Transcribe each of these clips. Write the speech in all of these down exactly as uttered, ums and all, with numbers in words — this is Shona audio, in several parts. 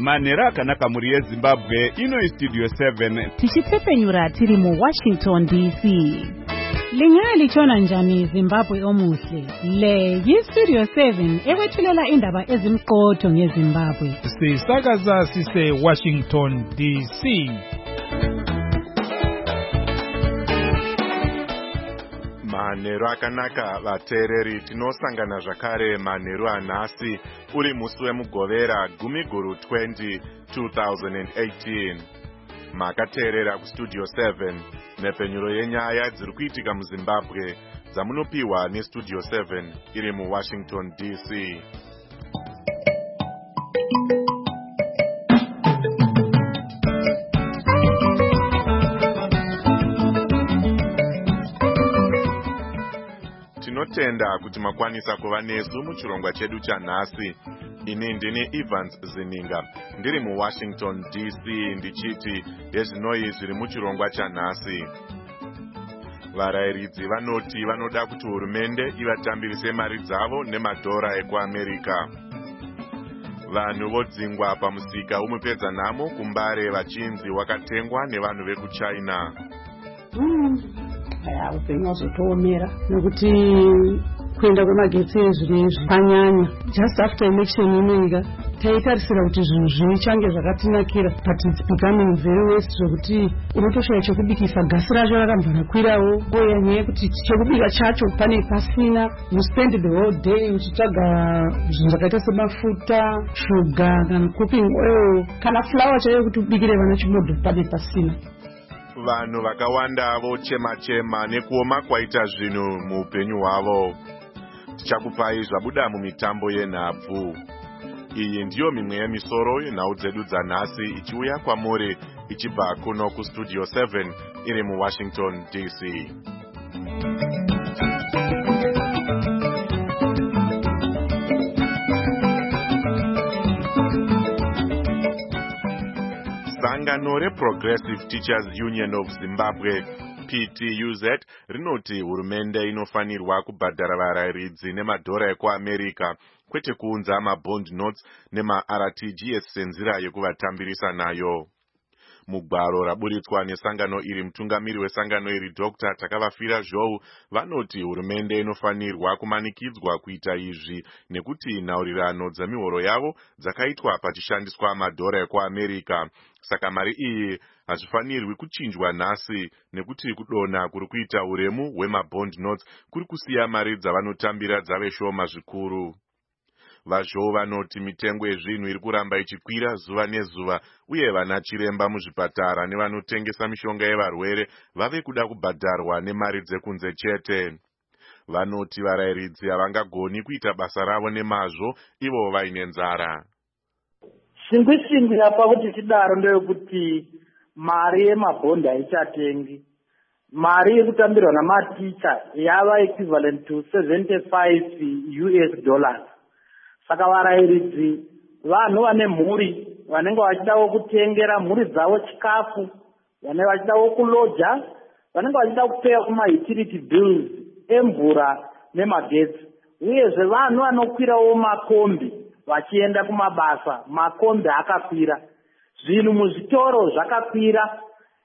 manhero akanaka muri yezimbabwe. Ino istudio seven tichitsepenyura tiri mu Washington D C. Lingaya lichona njani Zimbabwe omuhle. Le yistudio seven ekwethulela indaba ezimqotho ngeZimbabwe. Sisakaza sise Washington D C. Manhero akanaka vateereri, tinosangana zvakare manhero anhasi uri musi wemugovera gumi guru twenty twenty eighteen. Makateerera kustudio seven nepfenyuro yenyaya dziri kuitika muZimbabwe dzamunopiwa nestudio seven iri muWashington D C. Tinotenda kuti makwanisa kuva nesu muchirongwa chedu chanhasi. Ini ndini Evans Zininga ndiri muWashington D C ndichiti hezvinoi zviri muchirongwa chanhasi. Varayiridzi vanoti vanoda kuti hurumende ivatambirise mari dzavo nemadhora ekuAmerika. Vanhu vodzingwa pamusika womupedza nhamo kuMbare vachinzi wakatengwa nevanhu vekuChina. Aya upenyu wazotoomera nekuti kuenda kwemagetsi ezvinezvi kwanyanya. Just after election inoika taitarisira kuti zvinhu zvichange zvakatinakira, but it's becoming very worse zvokuti unotoshaya chekubikisa, gasi racho rakabva rakwirawo. Uye nyaya yekuti chekubika chacho pane pasina, you spend the whole day uchitsvaga zvinhu zvakaita semafuta, shuga kana cooking oil kana flour chaiyo kuti ubikire vana chimodho pane pasina. Vanhu vakawanda vochema-chema nekuoma kwaita zvinhu muupenyu hwavo. Tichakupai zvabuda mumitambo yenhabvu. Iyi ndiyo mimwe yemisoro yenhau dzedu dzanhasi ichiuya kwamuri ichibva kuno kustudio seven iri muWashington D C. Sangano reProgressive Teachers Union of Zimbabwe P T U Z rinoti hurumende inofanirwa kubhadhara varayiridzi nemadhora ekuAmerika kwete kuunza mabond notes nemaR T G S senzira yekuvatambirisa nayo. Mugwaro raburitswa nesangano iri, mutungamiri wesangano iri Doctor Takavafira Zhou vanoti hurumende inofanirwa kumanikidzwa kuita izvi nekuti nhaurirano dzemihoro yavo dzakaitwa pachishandiswa madhora ekuAmerika. Saka mari iyi hazvifanirwi kuchinjwa nhasi nekuti kudonha kuri kuita uremu hwemabond notes kuri kusiya mari dzavanotambira dzave shoma zvikuru. Vazhou vanoti mitengo yezvinhu iri kuramba ichikwira zuva nezuva uye vana chiremba muzvipatara nevanotengesa mishonga yevarwere vave kuda kubhadharwa nemari dzekunze chete. Vanoti varayiridzi havangagoni kuita basa ravo nemazvo ivo vaine nzara. Singwi-singwi apa kuti tidaro ndeyekuti mari yemabhondi haichatengi. Mari yekutambirwa namaticha yava equivalent to seventy-five U S dollars. Saka varayiridzi vanhu vane mhuri vanenge vachidawo kutengera mhuri dzavo chikafu, vanenge vachidawo kuloja, vanenge vachida kupeya kuma-utility bills emvura nemagetsi. Uyezve vanhu vanokwirawo makombi vachienda kumabasa, makombi akakwira. Zvinhu muzvitoro zvakakwira,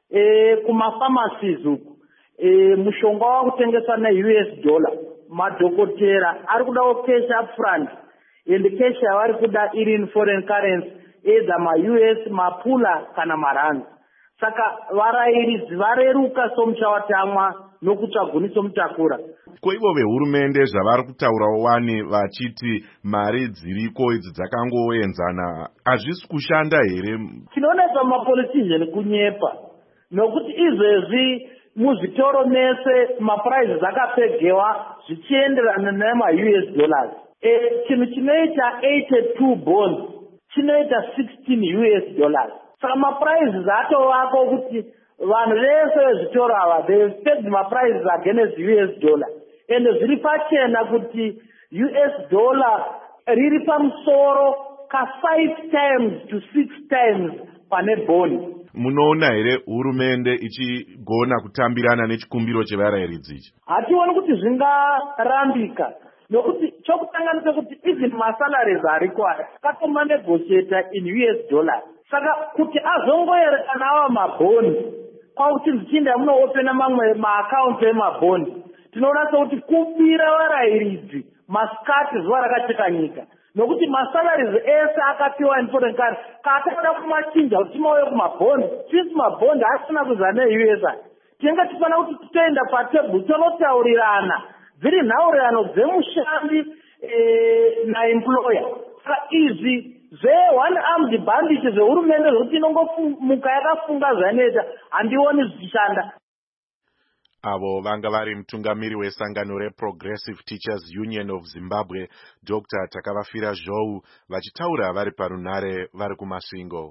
e, kumapharmacies uku e, mushonga wakutengeswa ne-U S dollar. Madhokotera ari kudawo cash up front. Ende cash yavari kuda iri in foreign currency, either ma-U S, mapula kana marandi. Saka varayiridzi vareruka somuchawatamwa nokutsvaguni somutakura. Ko ivo vehurumende zvavari kutaurawo wani vachiti mari dziriko idzi dzakangoenzana hazvisi kushanda here? Tinoonesa mapolitician kunyepa nokuti izvezvi muzvitoro mese mapuraizi akapegewa zvichienderana nema-U S dollars. E, chinhu chinoita eighty-two bonds chinoita sixteen U S dollars. Saka mapuraizi atovako kuti vanhu vese vezvitoro ava they paid mapuraizi against U S dollar. Ende zviri pachena kuti U S dollar riri pamusoro ka five times to six times pane bond. Munoona here hurumende ichigona kutambirana nechikumbiro chevarayiridzi ichi? Hationi kuti zvingarambika nokuti chokutanganisa kuti even masalaries ariko aya akatomanegotiata in U S dollars. Saka kuti azongoerekana awa mabhondi kwauti zichinda munoopena mamwe maakaunti emabhondi tinoona sekuti kubira varayiridzi masikati zuva rakacheka nyika nokuti masalaries ese akapiwa in country kaatoda kumachinja kuti timauye kumabhondi since mabhondi asina kuza ne-U S A tinenge tifanira kuti titoenda patebhuru tonotaurirana dziri nhaurirano dzemushandi naemployer. Saka izvi zve-one armed bandits zvehurumende zvokuti inongomuka yakafunga zvanoita handioni zvichishanda. Avo vanga vari mutungamiri wesangano reProgressive Teachers Union of Zimbabwe Doctor Takavafira Zhou vachitaura vari parunhare vari kumasvingo.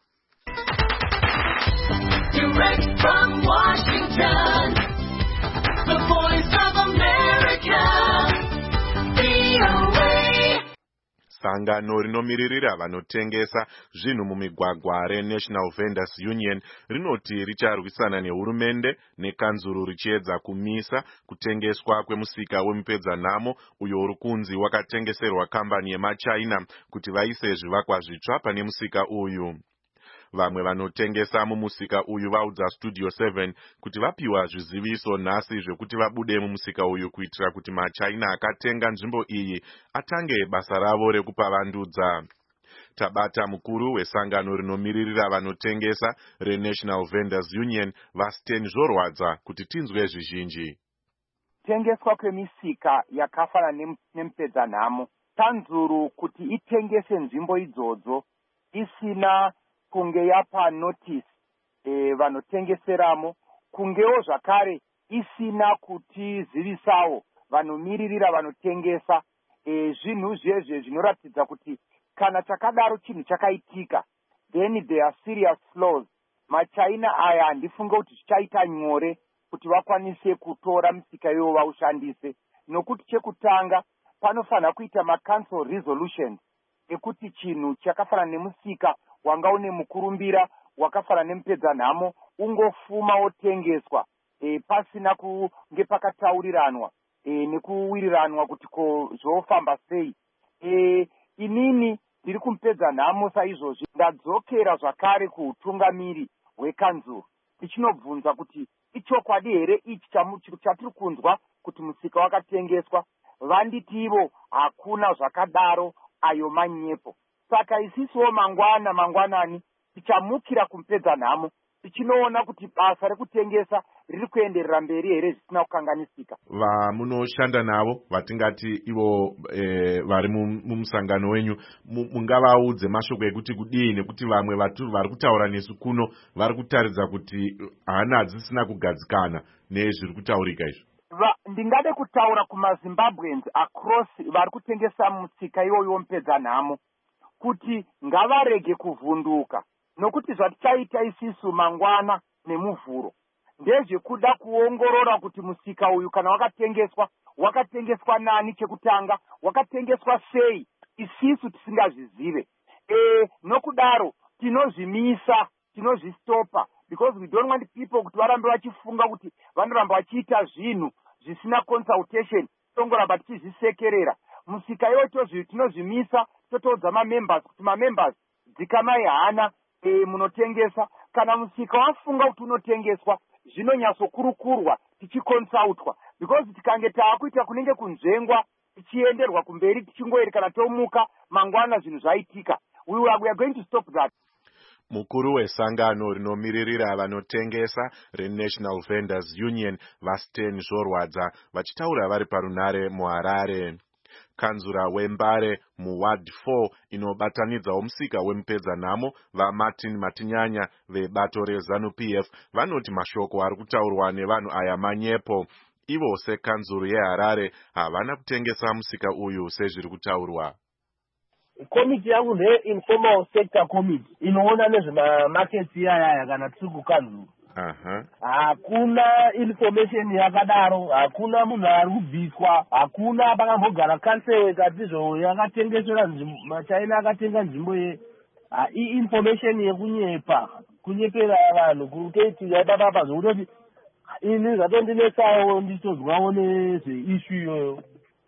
Direct from Washington, the voice of America, V O A. Sangano rinomiririra vanotengesa zvinhu mumigwagwa reNational Vendors Union rinoti richarwisana nehurumende nekanzuru richiedza kumisa kutengeswa kwemusika wemupedzanhamo uyo uri kunzi wakatengeserwa kambani yemaChina kuti vaise zvivakwa zvitsva pane musika uyu. Vamwe vanotengesa mumusika uyu vaudza Studio seven kuti vapiwa zviziviso nhasi zvekuti vabude mumusika uyu kuitira kuti maChina akatenga nzvimbo iyi atange basa ravo rekupavandudza. Tabata mukuru wesangano rinomiririra vanotengesa reNational Vendors Union Vasten Zvorwadza kuti tinzwe zvizhinji. Tengeswa kwemisika yakafana nemupedzanhamo tanzuru kuti itengese nzvimbo idzodzo isina kunge yapa notice e, vanotengeseramo kungewo zvakare isina kuti zivisawo vanomiririra vanotengesa e, zvinhu zvezve zvinoratidza kuti kana chakadaro chinhu chakaitika then there are serious flaws. maChina aya handifunge kuti zvichaita nyore kuti vakwanise kutora misika iwo vaushandise nokuti chekutanga panofanira kuita macouncil resolutions ekuti chinhu chakafana nemusika wanga une mukurumbira wakafana nemupedzanhamo ungofuma wotengeswa e, pasina kunge pakatauriranwa e, nekuwiriranwa kuti ko zvofamba sei. E, inini ndiri kumupedzanhamo saizvozvi ndadzokera zvakare kuutungamiri hwekanzuru tichinobvunza kuti ichokwadi here ichi chatiri kunzwa kuti musika wakatengeswa. Vanditi ivo hakuna zvakadaro ayo manyepo. Saka isisiwo mangwana mangwanani tichamukira kumupedzanhamo tichinoona kuti basa rekutengesa riri kuenderera mberi here zvisina kukanganisika. Vamunoshanda navo vatingati ivo e, vari mumusangano wenyu mungavaudze mashoko ekuti kudii nekuti vamwe vatu vari kutaura nesu kuno vari kutaridza kuti hana dzisina kugadzikana nezviri kutaurika izvo. Ndingade kutaura kumaZimbabweans across vari kutengesa musika iwoyo womupedzanhamo kuti ngavarege kuvhunduka nokuti zvatichaita isisu mangwana nemuvhuro ndezvekuda kuongorora kuti musika uyu kana wakatengeswa wakatengeswa nani chekutanga wakatengeswa sei isisu tisingazvizive. E, nokudaro tinozvimisa tinozvistopa because we don't want people kuti varambe vachifunga kuti vanoramba vachiita zvinhu zvisina consultation tongoramba tichizvisekerera. Musika iwoyo tinozvimisa totoudza mamembers kuti mamembers dzikamai hana e, munotengesa kana musika wafunga kuti unotengeswa zvinonyatsokurukurwa tichikonsautwa because tikange taakuita kunenge kunzvengwa tichienderwa kumberi tichingoerekana tomuka mangwana zvinhu zvaitika. We are, we are going to stop that. Mukuru wesangano rinomiririra vanotengesa reNational Vendors Union Vasten Zvorwadza vachitaura vari parunhare muHarare. Kanzura wembare muward four inobatanidzawo musika wemupedzanhamo vaMartin Matinyanya vebato reZANU-P F vanoti mashoko ari kutaurwa nevanhu aya manyepo. Ivo sekanzuru yeHarare havana kutengesa musika uyu sezviri kutaurwa. Komiti yangu nde-informal sector committee inoona nezvemamarkets iyaya kana tiri kukanzuru. Aha. Hakuna information yakadaro, hakuna munhu ari kubviswa, hakuna pakambogara council katizvo yakatengesera maChina akatenga nzvimbo ye. I-information yekunyepa, kunyepera vanhu kuruteti yadababa zvokutoti ini zvatondinetsawo ndichitozwawo nezveissue iyoyo.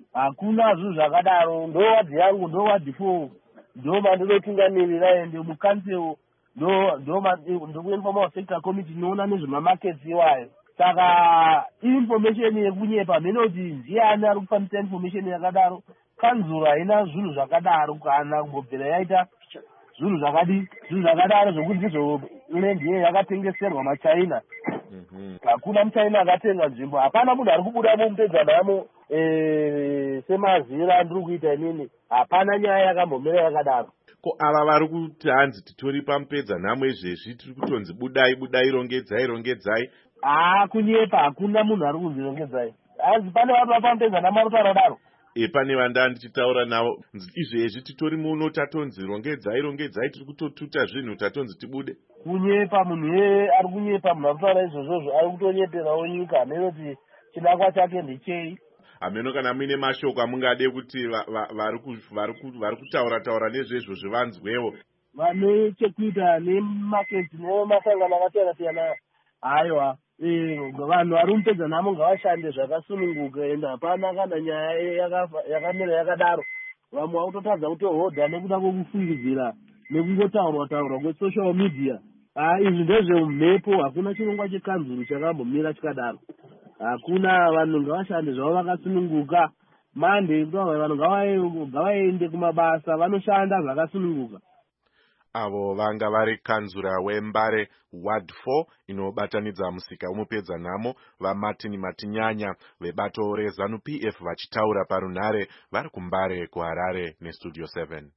hakuna zvinhu zvakadaro. Ndowadhi yangu ndowadhi four ndo mandinotungamirira ende mukansel ndoinformal sector committee inoona nezvemamarkets iwayo. Saka information yekunyepa mhene kuti ndiani ari kufambisa information yakadaro. Kanzuro haina zvinhu zvakadaro kana kumbobvira yaita zvinhu zvakadi zvinhu zvakadaro zvokuti ndizvo land iye yakatengeserwa maChina. Hakuna muChina akatenga nzvimbo. Hapana munhu ari kubuda mumupedzanamo semazira ndiri kuita inini. Hapana nyaya yakambomira yakadaro. Ko ava vari kuti hanzi titori pamupedzanamo izvezvi tiri kutonzi budai budai rongedzai rongedzai. Ah, kunyepa hakuna munhu ari kunzirongedzai. Hanzi pane vanhu vapamupedzanamo vari kutaura daro. E pane vanda ndichitaura navo izvezvi titori muno tatonzi rongedzai rongedzai tiri kutotuta zvinhu tatonzi tibude. Kunyepa munhu ye ari kunyepa munhu ari kutaura izvozvo ari kutonyeperawo nyika nekuti chidakwa chake ndechei. Hameno kana muine mashoko amungade kuti vari kutaura taura nezvezvo zvivanzwewo. Vane chekuita nemaketi nemasangano akasiyana siyana. Aiwa. Vanhu vari mupedzanamo ngavashande zvakasununguka ende hapana kana nyaya yakamira yakadaro. Vamwe vakutotadza kutohodha nekuda kwokufungidzira nekungotaurwa taurwa kwesocial media. Izvi ndezvemhepo, hakuna chirongwa chekanzuru chakambomira chikadaro. Hakuna. Vanhu ngavashande zvavo vakasununguka. Mande vanhu ngavaende kumabasa vanoshanda zvakasununguka. Avo vanga vari kanzura wembare ward four inobatanidza musika womupedzanamo vaMartin Matinyanya vebato reZANU P F vachitaura parunhare vari kuMbare kuHarare neStudio seven.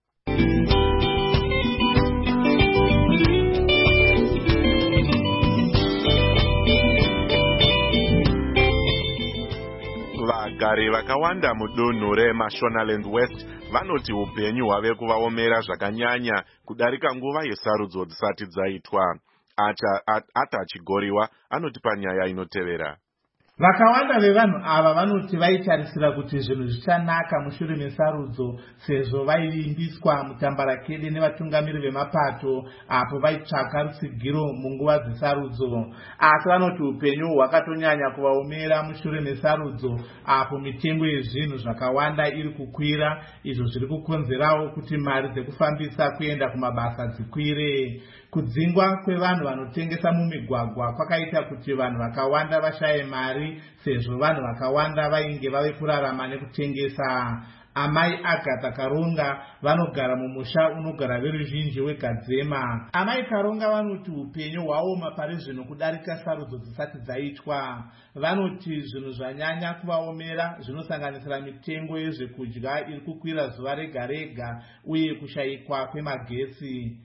Vagari vakawanda mudunhu reMashonaland West vanoti upenyu hwave kuvaomera zvakanyanya kudarika nguva yesarudzo dzisati dzaitwa. Ata Chigoriwa anoti panyaya inotevera. Vakawanda vevanhu ava vanoti vaitarisira kuti zvinhu zvichanaka mushure mesarudzo sezvo vaivimbiswa mutambarakede nevatungamiri vemapato apo vaitsvaka rutsigiro munguva dzesarudzo. Asi vanoti upenyu hwakatonyanya kuvaomera mushure mesarudzo apo mitengo yezvinhu zvakawanda iri kukwira, izvo zviri kukonzerawo kuti mari dzekufambisa kuenda kumabasa dzikwire. Kudzingwa kwevanhu vanotengesa mumigwagwa kwakaita kuti vanhu vakawanda vashaye mari sezvo vanhu vakawanda vainge vave kurarama nekutengesa. Amai Agatha Karonga vanogara mumusha unogara veruzhinji weGadzema. Amai Karonga vanoti upenyu hwaoma pari zvino kudarika sarudzo dzisati dzaitwa. Vanoti zvinhu zvanyanya kuvaomera zvinosanganisira mitengo yezvekudya iri kukwira zuva rega rega uye kushayikwa kwemagetsi.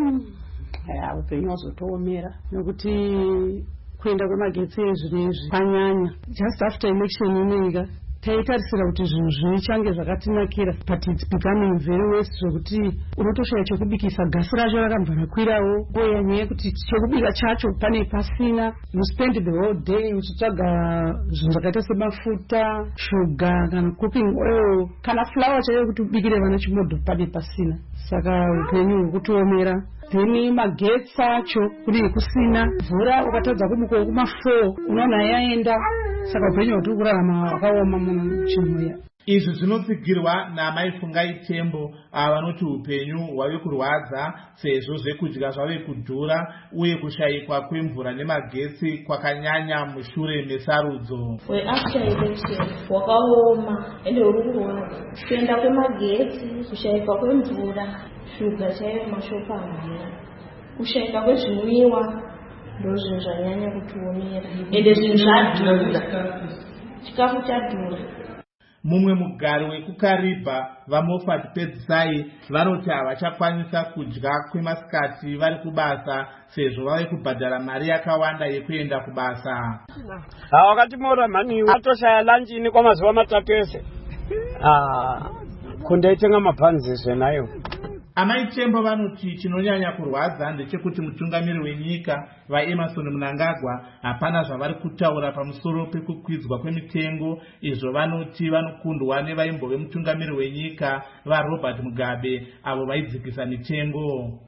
Ya upenyu hwazotoomera nekuti kuenda kwemagetsi ezvinezvi kwanyanya. Just after election ineika taitarisira kuti zvinhu zvichange zvakatinakira, but it's becoming very worse zvokuti unotoshaya chekubikisa, gasi racho rakabva rakwirawo. Uye nyaya yekuti chekubika chacho pane pasina. You spend the whole day uchitsvaga zvinhu zvakaita semafuta, sugar kana cooking oil kana flour chaiyo kuti ubikire vana chimodho pane pasina. Saka upenyu hwekutoomera. Then magetsi acho kuri kusina, mvura ukatadza kumuka kuma four unoona yaenda. Saka upenyu hwatiri kurarama hwakaoma muchimuya. Izvi zvinotsigirwa naMai Fungai Tembo vanoti upenyu hwave kurwadza sezvo zvekudya zvave kudhura uye kushayikwa kwemvura nemagetsi kwakanyanya mushure mesarudzo. After election hwakaoma ende huri kurwadza. Kuenda kwemagetsi, kushayikwa kwemvura, shuga chaiyo mashopu amvira, kushayika kwezvinwiwa ndo zvinhu zvanyanya kutiomera ende zvinhu zvadhura, chikafu chadhura. Mumwe mugari wekuKaribha vaMoffat Pedzisai vanoti havachakwanisa kudya kwemasikati vari kubasa sezvo vave kubhadhara mari yakawanda yekuenda kubasa. Wakati mora mani watoshaya lunch ini kwa mazuva matatu ese. Ah, kundaitenga mabhanzi nayo. Amai Tembo vanoti chinonyanya kurwadza ndechekuti mutungamiri wenyika vaEmerson Mnangagwa hapana zvavari kutaura pamusoro pekukwidzwa kwemitengo, izvo vanoti vanokundwa nevaimbove mutungamiri wenyika vaRobert Mugabe avo vaidzikisa mitengo.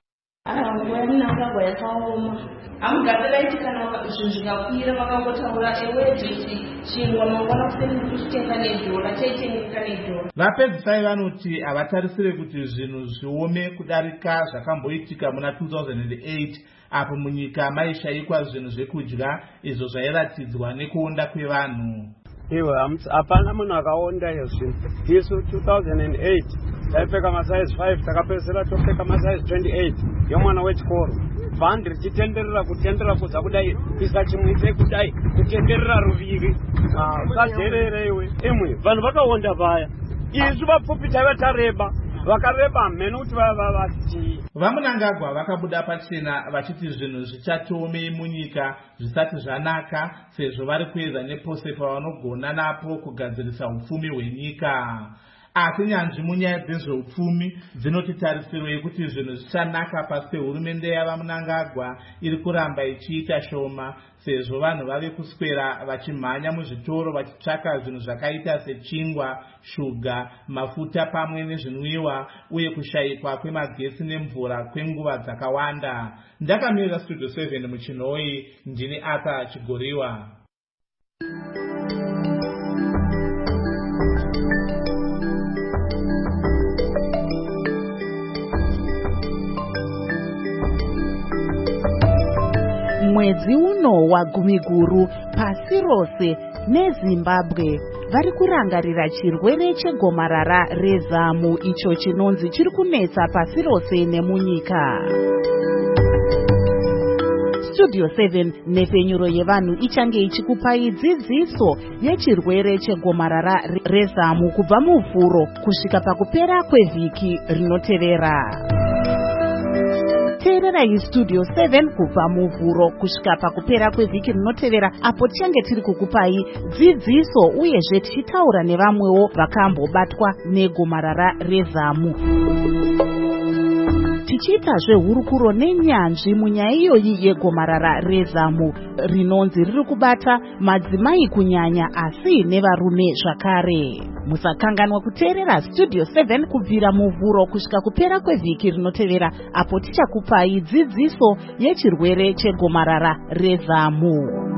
nguva yamunangagwa yakaoma hamugatsiraiti kana zvinhu zvikakwira vakangotaura ewedhiti chingwa mangwana kuseni kuchitenga nedhora chaitengeka nedhora. Vapedzisai vanoti havatarisire kuti zvinhu zviome kudarika zvakamboitika muna two thousand eight apo munyika maishayikwa zvinhu zvekudya izvo zvairatidzwa nekuonda kwevanhu. Iwe hapana munhu akaonda izvo. Isu two thousand eight taipfeka masize five takapedzisira topfeka masize twenty-eight yomwana wechikoro. Bhandi richitenderera kutenderera kudza kudai isa chimwise kudai kutenderera ruviri. Usadherere iwe. Imwe vanhu vakaonda paya. Isu vapfupi taiva tareba. Vakareba mhene kuti vavati vamunangagwa vakabuda pachena vachiti zvinhu zvichatoomei munyika zvisati zvanaka sezvo vari kuedza nepose pavanogona napo kugadzirisa upfumi hwenyika. Asi nyanzvi munyaya dzezveupfumi dzinoti tarisirwei kuti zvinhu zvichanaka pasi pehurumende yavamunangagwa iri kuramba ichiita shoma sezvo vanhu vave kuswera vachimhanya muzvitoro vachitsvaka zvinhu zvakaita sechingwa, shuga, mafuta pamwe nezvinwiwa uye kushayikwa kwemagetsi nemvura kwenguva dzakawanda. Ndakamirira Studio seven muchinhoi, ndini Arthur Chigoriwa. Mwedzi uno wagumiguru pasi rose neZimbabwe vari kurangarira chirwere chegomarara rezamu icho chinonzi chiri kunetsa pasi rose nemunyika. Studio seven nepfenyuro yevanhu ichange ichikupai dzidziso yechirwere chegomarara rezamu kubva muvhuro kusvika pakupera kwevhiki rinotevera. Teererai Studio seven kubva muvhuro kusvika pakupera kwevhiki rinotevera apo tichange tiri kukupai dzidziso uyezve tichitaura nevamwewo vakambobatwa negomarara rezamu. Tichiitazve hurukuro nenyanzvi munyaya iyoyi yegomarara rezamu rinonzi riri kubata madzimai kunyanya asi nevarume zvakare. Musakanganwa kuteerera Studio seven kubvira muvhuro kusvika kupera kwevhiki rinotevera apo tichakupai dzidziso yechirwere chegomarara rezamu.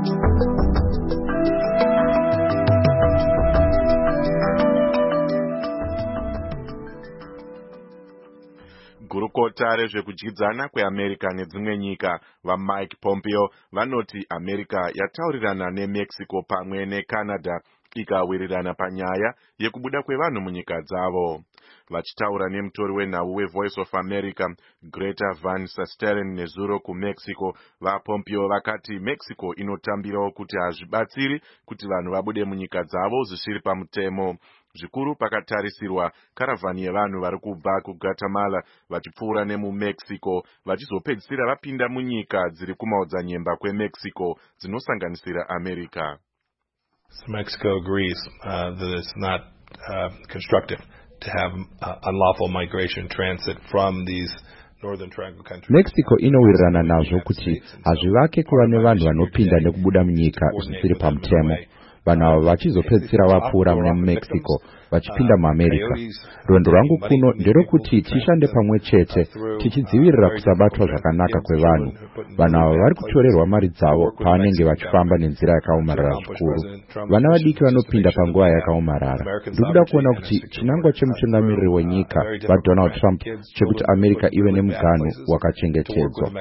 Gurukota rezvekudyidzana kweAmerica nedzimwe nyika vaMike Pompeo vanoti America yataurirana neMexico pamwe neCanada ikawirirana panyaya yekubuda kwevanhu munyika dzavo. Vachitaura nemutori wenhau weVoice of America Greta Van Susteren nezuro kuMexico, vaPompeo vakati Mexico inotambirawo kuti hazvibatsiri kuti vanhu vabude munyika dzavo zvisiri pamutemo. Zvikuru pakatarisirwa karavhani yevanhu vari kubva kuGuatemala vachipfuura nemuMexico vachizopedzisira vapinda munyika dziri kumaodzanyemba kweMexico dzinosanganisira America. So Mexico agrees uh, that it's not uh, constructive to have uh, unlawful migration transit from these northern triangle countries. Mexico inowirirana nazvo kuti hazvivake kuva nevanhu vanopinda nekubuda munyika zvisiri pamutemo. Vanhu ava vachizopedzisira vapfuura mune Mexico vachipinda muAmerica. Rwendo rwangu kuno nderokuti tishande pamwe chete tichidzivirira kusabatwa zvakanaka kwevanhu. Vanhu ava vari kutorerwa mari dzavo pavanenge vachifamba nenzira yakaomarara zvikuru. Vana vadiki vanopinda panguva yakaomarara. Ndikuda kuona kuti chinangwa chemutungamiriri wenyika vaDonald Trump chekuti America ive nemugano wakachengetedzwa.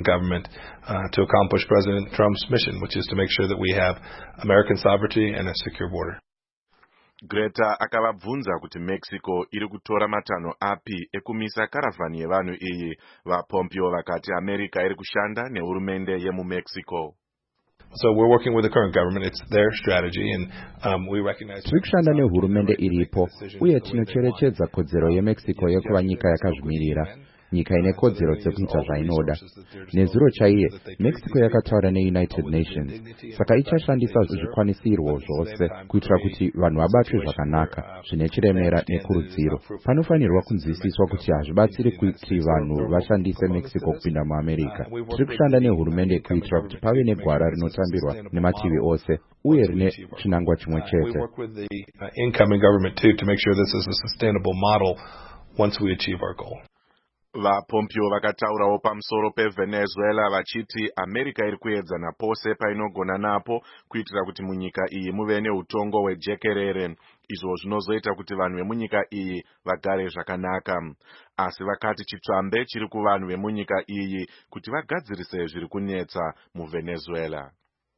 To accomplish President Trump's mission, which is to make sure that we have American sovereignty and a secure border. Greta akavabvunza kuti Mexico iri kutora matanho api ekumisa karavhani yevanhu iyi. VaPompeo vakati America iri kushanda nehurumende yemuMexico. So we're working with the current government. It's their strategy, and um, we recognize. Tiri kushanda nehurumende iripo uye tinocherechedza kodzero yeMexico yekuva nyika yakazvimirira. Nyika ine kodzero dzekuita zvainoda. Nezuro chaiye, Mexico yakataura neUnited Nations, saka ichashandisa zvikwanisirwo zvose kuitira kuti vanhu vabatwe zvakanaka, zvine chiremera nekurudziro. Panofanirwa kunzwisiswa kuti hazvibatsiri kuti vanhu vashandise Mexico kupinda muAmerica. Tiri kushanda nehurumende kuitira kuti pave negwara rinotambirwa nemativi ose uye rine chinangwa chimwe chete. We work with the uh, incoming government too to make sure this is a sustainable model once we achieve our goal. VaPompeo vakataurawo pamusoro peVenezuela vachiti America iri kuedza napose painogona napo kuitira kuti munyika iyi muve neutongo hwejekerere, izvo zvinozoita kuti vanhu vemunyika iyi vagare zvakanaka. Asi vakati chitsvambe chiri kuvanhu vemunyika iyi kuti vagadzirise zviri kunetsa muVenezuela.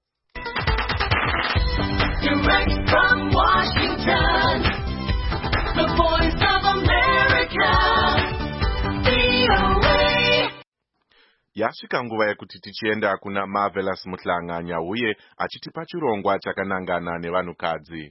Direct from Washington, the voice of America, V O A. Yasvika nguva yekuti tichienda kuna Marvelous Muhlanga Nyauye achitipa chirongwa chakanangana nevanhukadzi.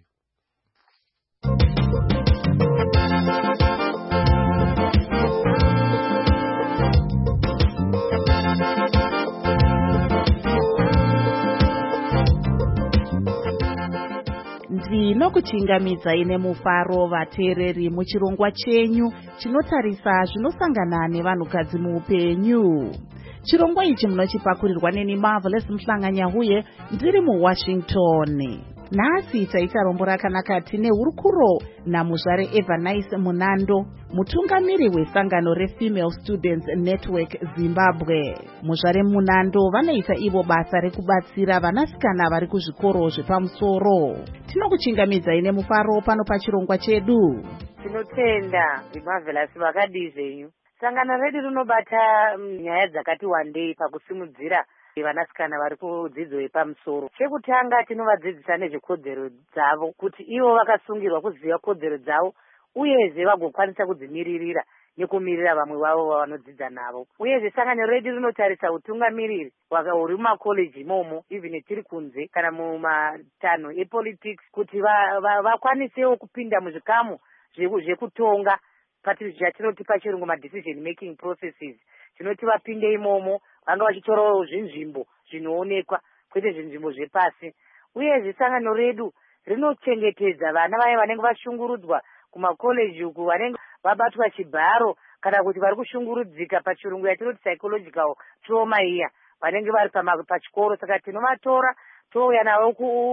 Ndinokuchingamidzai nemufaro vateereri muchirongwa chenyu chinotarisa zvinosangana nevanhukadzi muupenyu. Chirongwa ichi munochipakurirwa neni Marvelous Muhlanga Nyauye ndiri muWashington. Nhasi taita rombo rakanaka tine hurukuro namuzvare Evanice Munando, mutungamiri wesangano reFemale Students Network Zimbabwe. Muzvare Munando vanoita ivo basa rekubatsira vanasikana vari kuzvikoro zvepamusoro. Tinokuchingamidzai nemufaro pano pachirongwa chedu. Tinotenda Marvelous vakadii zvenyu. Sangano redu rinobata nyaya dzakati wandei pakusimudzira vanasikana vari kudzidzo yepamusoro. Chekutanga tinovadzidzisa nezvekodzero dzavo kuti ivo vakasungirwa kuziva kodzero dzavo uyezve vagokwanisa kudzimiririra nekumirira vamwe vavo vavanodzidza navo. Uyezve sangano redu rinotarisa utungamiriri huri mumakoleji imomo, even tiri kunze kana mumatanho epolitics, kuti vakwanisewo kupinda muzvikamu zvekutonga zvatinoti pachirungu madecision making processes. Tinoti vapinde imomo vanga vachitorawo zvinzvimbo zvinoonekwa kwete zvinzvimbo zvepasi. Uyezve sangano redu rinochengetedza vana vaya vanenge vashungurudzwa kumakoleji uku, vanenge vabatwa chibharo kana kuti vari kushungurudzika pachirungu yatinoti psychological trauma iya, vanenge vari pachikoro. Saka tinovatora touya navo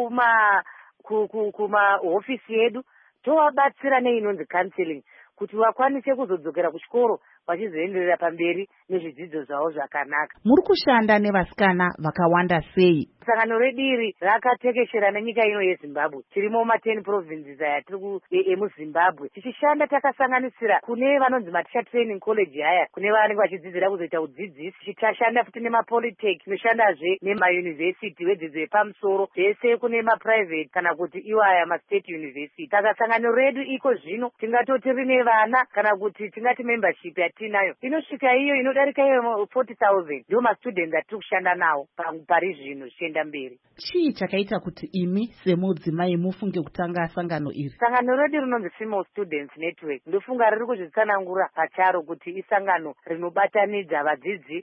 kumahofisi edu tovabatsira neinonzi counseling kuti vakwanise kuzodzokera kuchikoro vachizoenderera pamberi nezvidzidzo zvavo zvakanaka. Muri kushanda nevasikana vakawanda sei? Sangano redu iri rakatekeshera nenyika ino yeZimbabwe. Tirimo ma10 provinces aya tiri emuZimbabwe. Tichishanda takasanganisira kune vanonzi mateacher training college aya, kune vanenge vachidzidzira kuzoita udzidzisi. Tichashanda futi nemapolytech, tinoshandazve nemauniversity wedzidzo yepamusoro, zvese kune maprivate kana kuti iwo aya mastate university. Saka sangano redu iko zvino tingatoti rine vana kana kuti tingati membership yatinayo inosvika iyo inodarika iyo forty thousand. Ndio mastudents atiri kushanda nawo pari zvino zvichienda mberi. Chii chakaita kuti imi semudzimai mufunge kutanga sangano iri? Sangano redu rinonzi Female Students Network. Ndofunga riri kuzvitsanangura pacharo kuti isangano rinobatanidza vadzidzi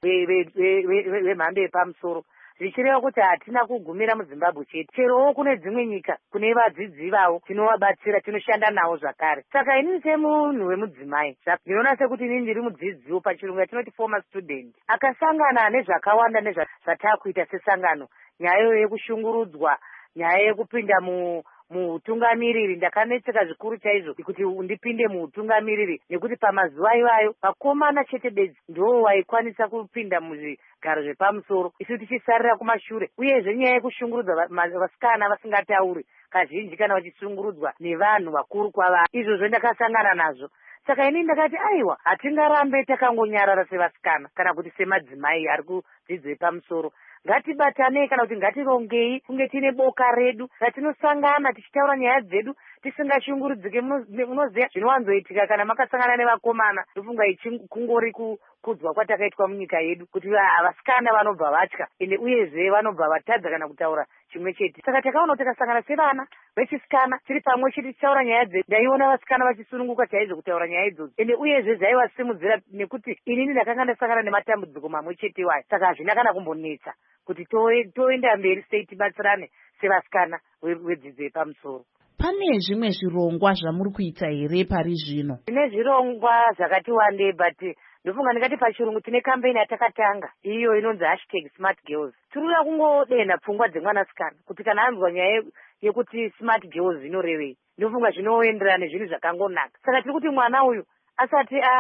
vemhando yepamusoro. Zvichireva kuti hatina kugumira muZimbabwe chete, cherowo kune dzimwe nyika kune vadzidzi vavo tinovabatsira, tinoshanda navo zvakare. Saka inini semunhu wemudzimai ndinoona sekuti inini ndiri mudzidziwo pachirungu yatinoti former student, akasangana nezvakawanda nezvatakuita sesangano, nyaya yekushungurudzwa, nyaya yekupinda mu muutungamiriri. Ndakanetseka zvikuru chaizvo kuti ndipinde muutungamiriri nekuti pamazuva iwayo vakomana chete bedzi ndo vaikwanisa kupinda muzvigaro zvepamusoro, isu tichisarira kumashure. Uyezve nyaya yekushungurudzwa vasikana vasingatauri kazhinji kana vachishungurudzwa nevanhu vakuru kwavari, izvozvo ndakasangana nazvo. Saka ini ndakati aiwa, hatingarambe takangonyarara sevasikana kana kuti semadzimai ari kudzidzo yepamusoro. Ngatibatanei kana kuti ngatirongei kunge tine boka redu ratinosangana tichitaura nyaya dzedu tisingashungurudzike. Munoziva zvinowanzoitika kana makasangana nevakomana, ndofunga ichi kungori kukudzwa kwatakaitwa munyika yedu kuti vasikana vanobva vatya ende uyezve vanobva vatadza kana kutaura chimwe chete. Saka takaona kuti takasangana sevana vechisikana tiri pamwe chete tichitaura nyaya dzedu, ndaiona vasikana vachisununguka chaizvo kutaura nyaya idzodzo ende uyezve zvaivasimudzira nekuti inini ndakanga ndasangana nematambudziko mamwe chete wayo. Saka hazvina kana kumbonetsa kuti toenda mberi sei tibatsirane sevasikana vedzidzo yepamusoro. Pane zvimwe zvirongwa zvamuri kuita here pari zvino? Tine zvirongwa zvakati wandei, but ndofunga ndingati pachirungu tine campaign yatakatanga iyo inonzi hashtag smart girls. Tirikuda kungodena pfungwa dzemwanasikana kuti kana anzwa nyaya yekuti smart girls inorevei, ndofunga zvinoenderana nezvinhu zvakangonaka. Saka tiri kuti mwana uyu asati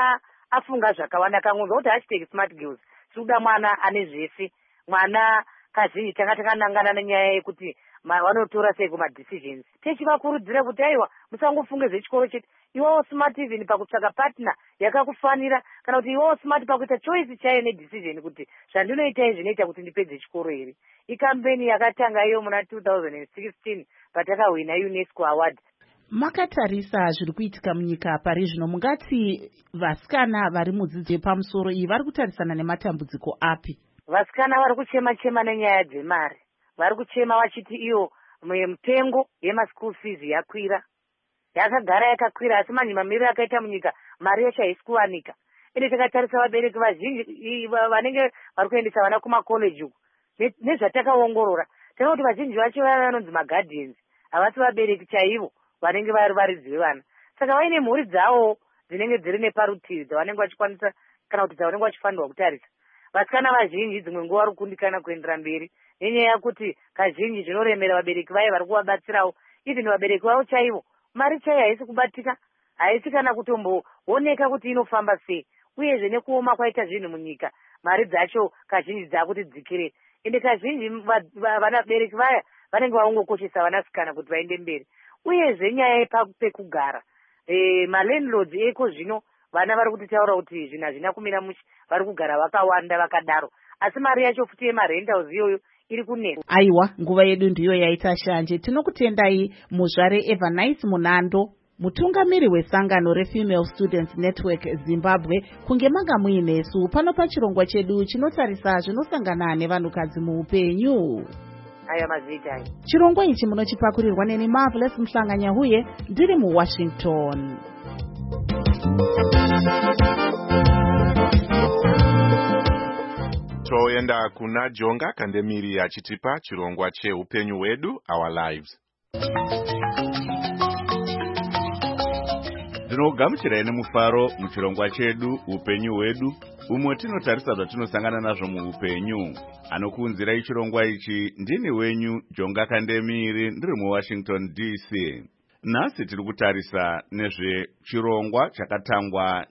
afunga zvakawanda akangonzwa kuti hashtag smart girls tikuda mwana ane zvese mwana kazhinji tanga takanangana nenyaya yekuti vanotora sei kumadecisions tichivakurudzira kuti aiwa musangofunge zvechikoro chete iwawo smart even pakutsvaka partner yakakufanira kana kuti iwawo smart pakuita choice chaiyo nedecision kuti zvandinoita izvi zvinoita kuti ndipedze chikoro here. Ikambeni yakatanga iyo muna two thousand sixteen patakahwina UNESCO award. Makatarisa zviri kuitika munyika pari zvino, mungati vasikana vari mudzidzo yepamusoro iyi vari kutarisana nematambudziko api? Vasikana vari kuchema chema nenyaya dzemari, vari kuchema vachiti iyo mitengo yemaschool fees yakwira, yakagara yakakwira, asi manje mamiriro akaita munyika mari yacho haisi kuwanika. Ende takatarisa vabereki vazhinji vanenge vari kuendesa vana kumakoleji uku nezvatakaongorora tinoona kuti vazhinji vacho vanonzi maguardians havasi vabereki chaivo vanenge vari varidzi vevana. Saka vaine mhuri dzavo dzinenge dziri neparutivi dzavanenge vachikwanisa kana kuti dzavanenge vachifanirwa kutarisa. Vasikana vazhinji dzimwe nguva vari kukundikana kuendera mberi nenyaya yekuti kazhinji zvinoremera vabereki vaye vari kuvabatsirawo. Even vabereki vavo chaivo mari chaiyo haisi kubatika, haisi kana kutombooneka kuti inofamba sei, uyezve nekuoma kwaita zvinhu munyika mari dzacho kazhinji dzakuti dzikire. Ende kazhinji vanabereki vaya vanenge vaongokoshesa vanasikana kuti vaende mberi. Uyezve nyaya pekugara e, malandlords eko zvino vana vari kutitaura kuti zvinhu hazvina kumira mushe, vari kugara vakawanda vakadaro, asi mari yacho futi yemarentals iyoyo iri kunetsa. Aiwa, nguva yedu ndiyo yaita shanje. Tinokutendai muzvare Evanice Munando, mutungamiri wesangano reFemale Students Network Zimbabwe, kunge manga muinesu pano pachirongwa chedu chinotarisa zvinosangana nevanhukadzi muupenyu. Aya mazita. Chirongwa ichi munochipakurirwa neni Marvelous Mhlanganyahuye ndiri muWashington. Toenda kuna Jonga Kandemiri achitipa chirongwa cheupenyu wedu, Our Lives. Ndinogamuchirai nemufaro muchirongwa chedu upenyu wedu, umwe tinotarisa zvatinosangana nazvo muupenyu. Anokuunzirai chirongwa ichi ndini wenyu Jonga Kandemiri ndiri muWashington D C. Nhasi tiri kutarisa nezvechirongwa chakatangwa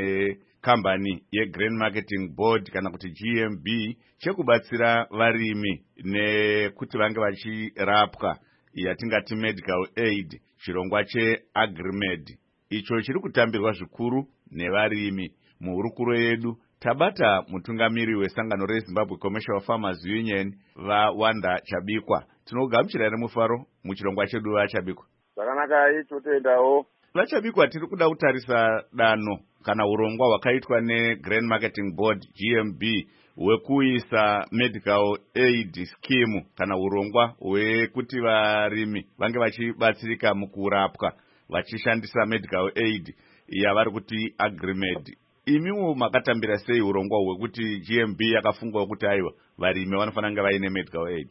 nekambani yeGrain Marketing Board kana kuti G M B chekubatsira varimi nekuti vange vachirapwa, yatingati medical aid, chirongwa cheAgrimed. Icho chiri kutambirwa zvikuru nevarimi. Muhurukuro yedu tabata mutungamiri wesangano reZimbabwe Commercial Farmers Union vaWanda Chabikwa. Tinogamuchirai nemufaro muchirongwa chedu vaChabikwa. Zvakanaka icho toendawo. VaChabikwa, tiri kuda kutarisa dano kana urongwa hwakaitwa neGrain Marketing Board G M B hwekuisa medical aid scheme kana urongwa hwekuti varimi vange vachibatsirika mukurapwa vachishandisa medical aid yavari kuti Agrimed. Imiwo makatambira sei urongwa hwekuti G M B yakafunga kuti aiwa varimi vanofanira kunge vaine medical aid?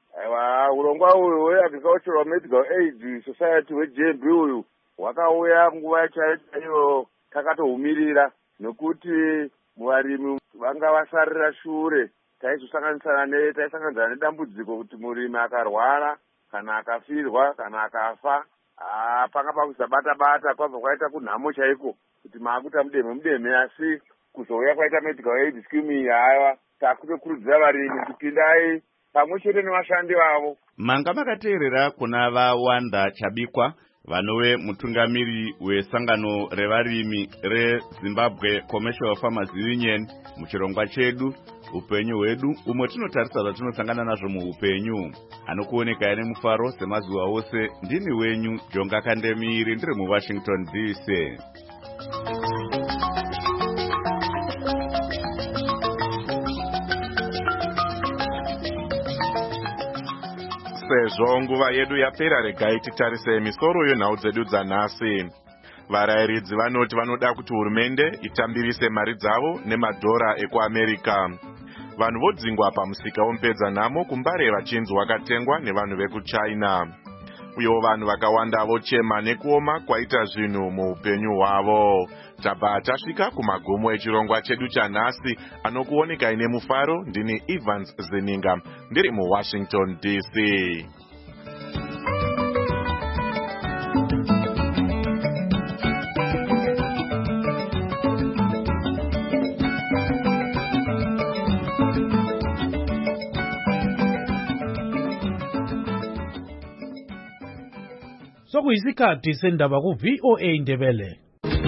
Aiwa, urongwa uyu hweAgricultural Medical Aid Society hweG M B uyu hwakauya nguva chaiyo takatohumirira nekuti varimi vanga vasarira shure. Taizosanganisana ne taisanganisana nedambudziko kuti murimi akarwara kana akafirwa kana akafa, ah pakapa kuzabata bata kwabva kwaita kunhamo chaiko kuti maakuta mudeme mudeme, asi kuzouya kwaita medical aid scheme yaya takutokurudzira varimi kupindai pamwe chete nevashandi vavo. Manga makateerera kuna vaWanda Chabikwa, vanove mutungamiri wesangano revarimi reZimbabwe Commercial Farmers Union muchirongwa chedu upenyu hwedu, umwe tinotarisa zvatinosangana nazvo muupenyu. Anokuoneka nemufaro semazuva ose ndini wenyu Jonga Kandemiri ndiri muWashington D C. Sezvo nguva yedu yapera, regai titarise misoro yenhau dzedu dzanhasi. Varayiridzi vanoti vanoda kuti hurumende itambirise mari dzavo nemadhora ekuAmerika. Vanhu vodzingwa pamusika womupedzanhamo kumbare vachinzi wakatengwa nevanhu vekuChina. Uyewo vanhu vakawanda vochema nekuoma kwaita zvinhu muupenyu hwavo. Tabva tasvika kumagumo echirongwa chedu chanhasi. Anokuoneka ine mufaro ndini Evans Zeninga ndiri muWashington D C. sokuyisikhathi sendaba ku-V O A Ndebele.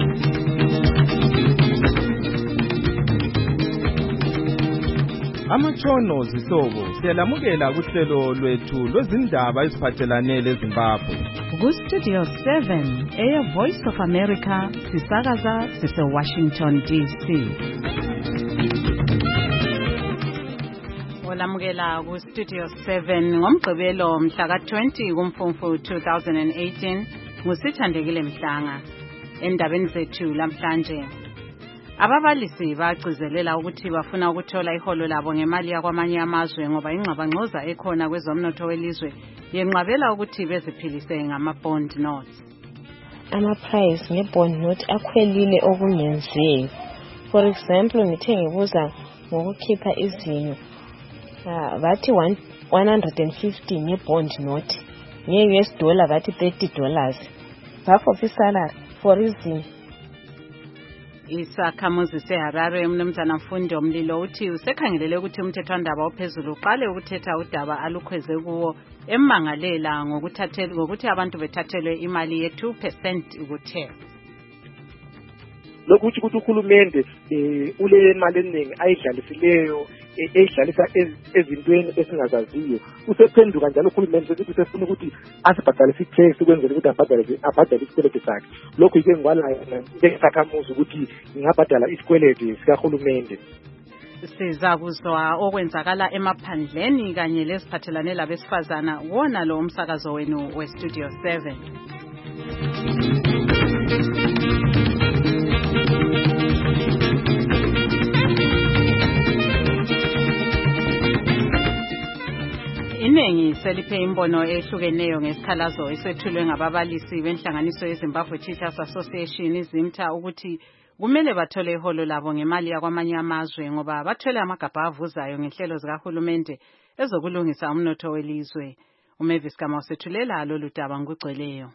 Amatshono zihlobo siyalamukela kuhlelo lwethu lwezindaba eziphathelane leZimbabwe. Ku-Studio seven, Air Voice of America, sisakaza sise-Washington D C. Olamukela ku-Studio seven ngomgqibelo mhla ka-twenty kuMfumfu two thousand eighteen, ngusithandekile Mhlanga. Endabeni zethu lamhlanje, ababalisi bagcizelela ukuthi bafuna ukuthola iholo labo ngemali yakwamanye amazwe ngoba ingxabangxoza ekhona kwezomnotho welizwe yenqabela ukuthi beziphilise ngama-bond notes. Ama-price nge-bond note akhwelile okungenziwe. For example, ngithe ngibuza ngokukhipha izinyo, bathi one hundred fifty nge-bond note, nge-U S dollar bathi thirty dollars. Bafophi salary for izinyo. Isakhamuzi seHarare umnumzana Mfundo Omlilo uthi usekhangelele ukuthi umthethwandaba ophezulu uqale ukuthetha udaba alukhweze kuwo emangalela ngokuthathela ngokuthi abantu bethathelwe imali ye two percent ukuthe. Lokhu ukuthi uhulumende eh ule mali eningi ayidlalisileyo eyidlalisa ezintweni esingazaziyo usephenduka njalo uhulumende ukuthi usefuna ukuthi asibhadale i-tax ukwenzela ukuthi abhadale abhadale isikweletu sakhe. Lokhu yike ngwala ngesakhamuzi ukuthi ngingabhadala isikweletu sikahulumende. Siza kuzwa okwenzakala emaphandleni kanye lesiphathelane labesifazana wona lo umsakazo wenu we-Studio seven. Iningi seliphe imbono ehlukeneyo ngesikhalazo esethulwe ngababalisi benhlanganiso yeZimbabwe Teachers Association izimtha ukuthi kumele bathole iholo labo ngemali yakwamanye amazwe ngoba bathwele amagabha avuzayo ngenhlelo zikahulumende ezokulungisa umnotho welizwe. uMavis Kama usethulela lolu daba ngugcweleyo.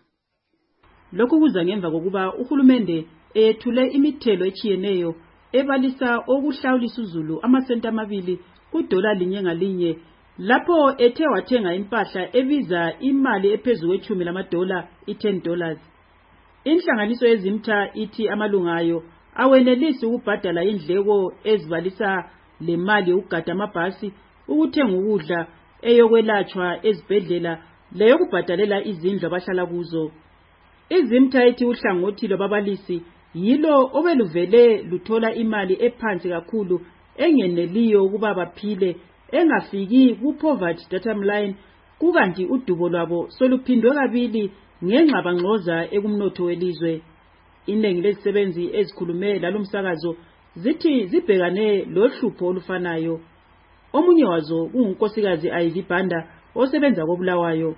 Lokhu kuza ngemva kokuba uhulumende ethule imithelo echiyeneyo ebalisa okuhlawulisa uzulu amasenti amabili kudola linye ngalinye lapho ethe wathenga impahla ebiza imali ephezulu kwechumi lamadola i-ten dollars. Inhlanganiso yezimtha ithi amalungayo awenelisi ukubhadala indleko ezibalisa le mali ukugada amabhasi, ukuthenga ukudla, eyokwelatshwa ezibhedlela, leyo kubhadalela izindlu abahlala kuzo. Izimtha ithi uhlangothi lwababalisi yilo obeluvele luthola imali ephansi kakhulu engeneliyo ukuba baphile engafiki ku-poverty datum line, kukanti udubo lwabo soluphindwe kabili ngengxabangxoza ekumnotho welizwe. Iningi lezisebenzi ezikhulume lalomsakazo zithi zibhekane lohlupho olufanayo. Omunye wazo kungunkosikazi Ivy Banda osebenza koBulawayo.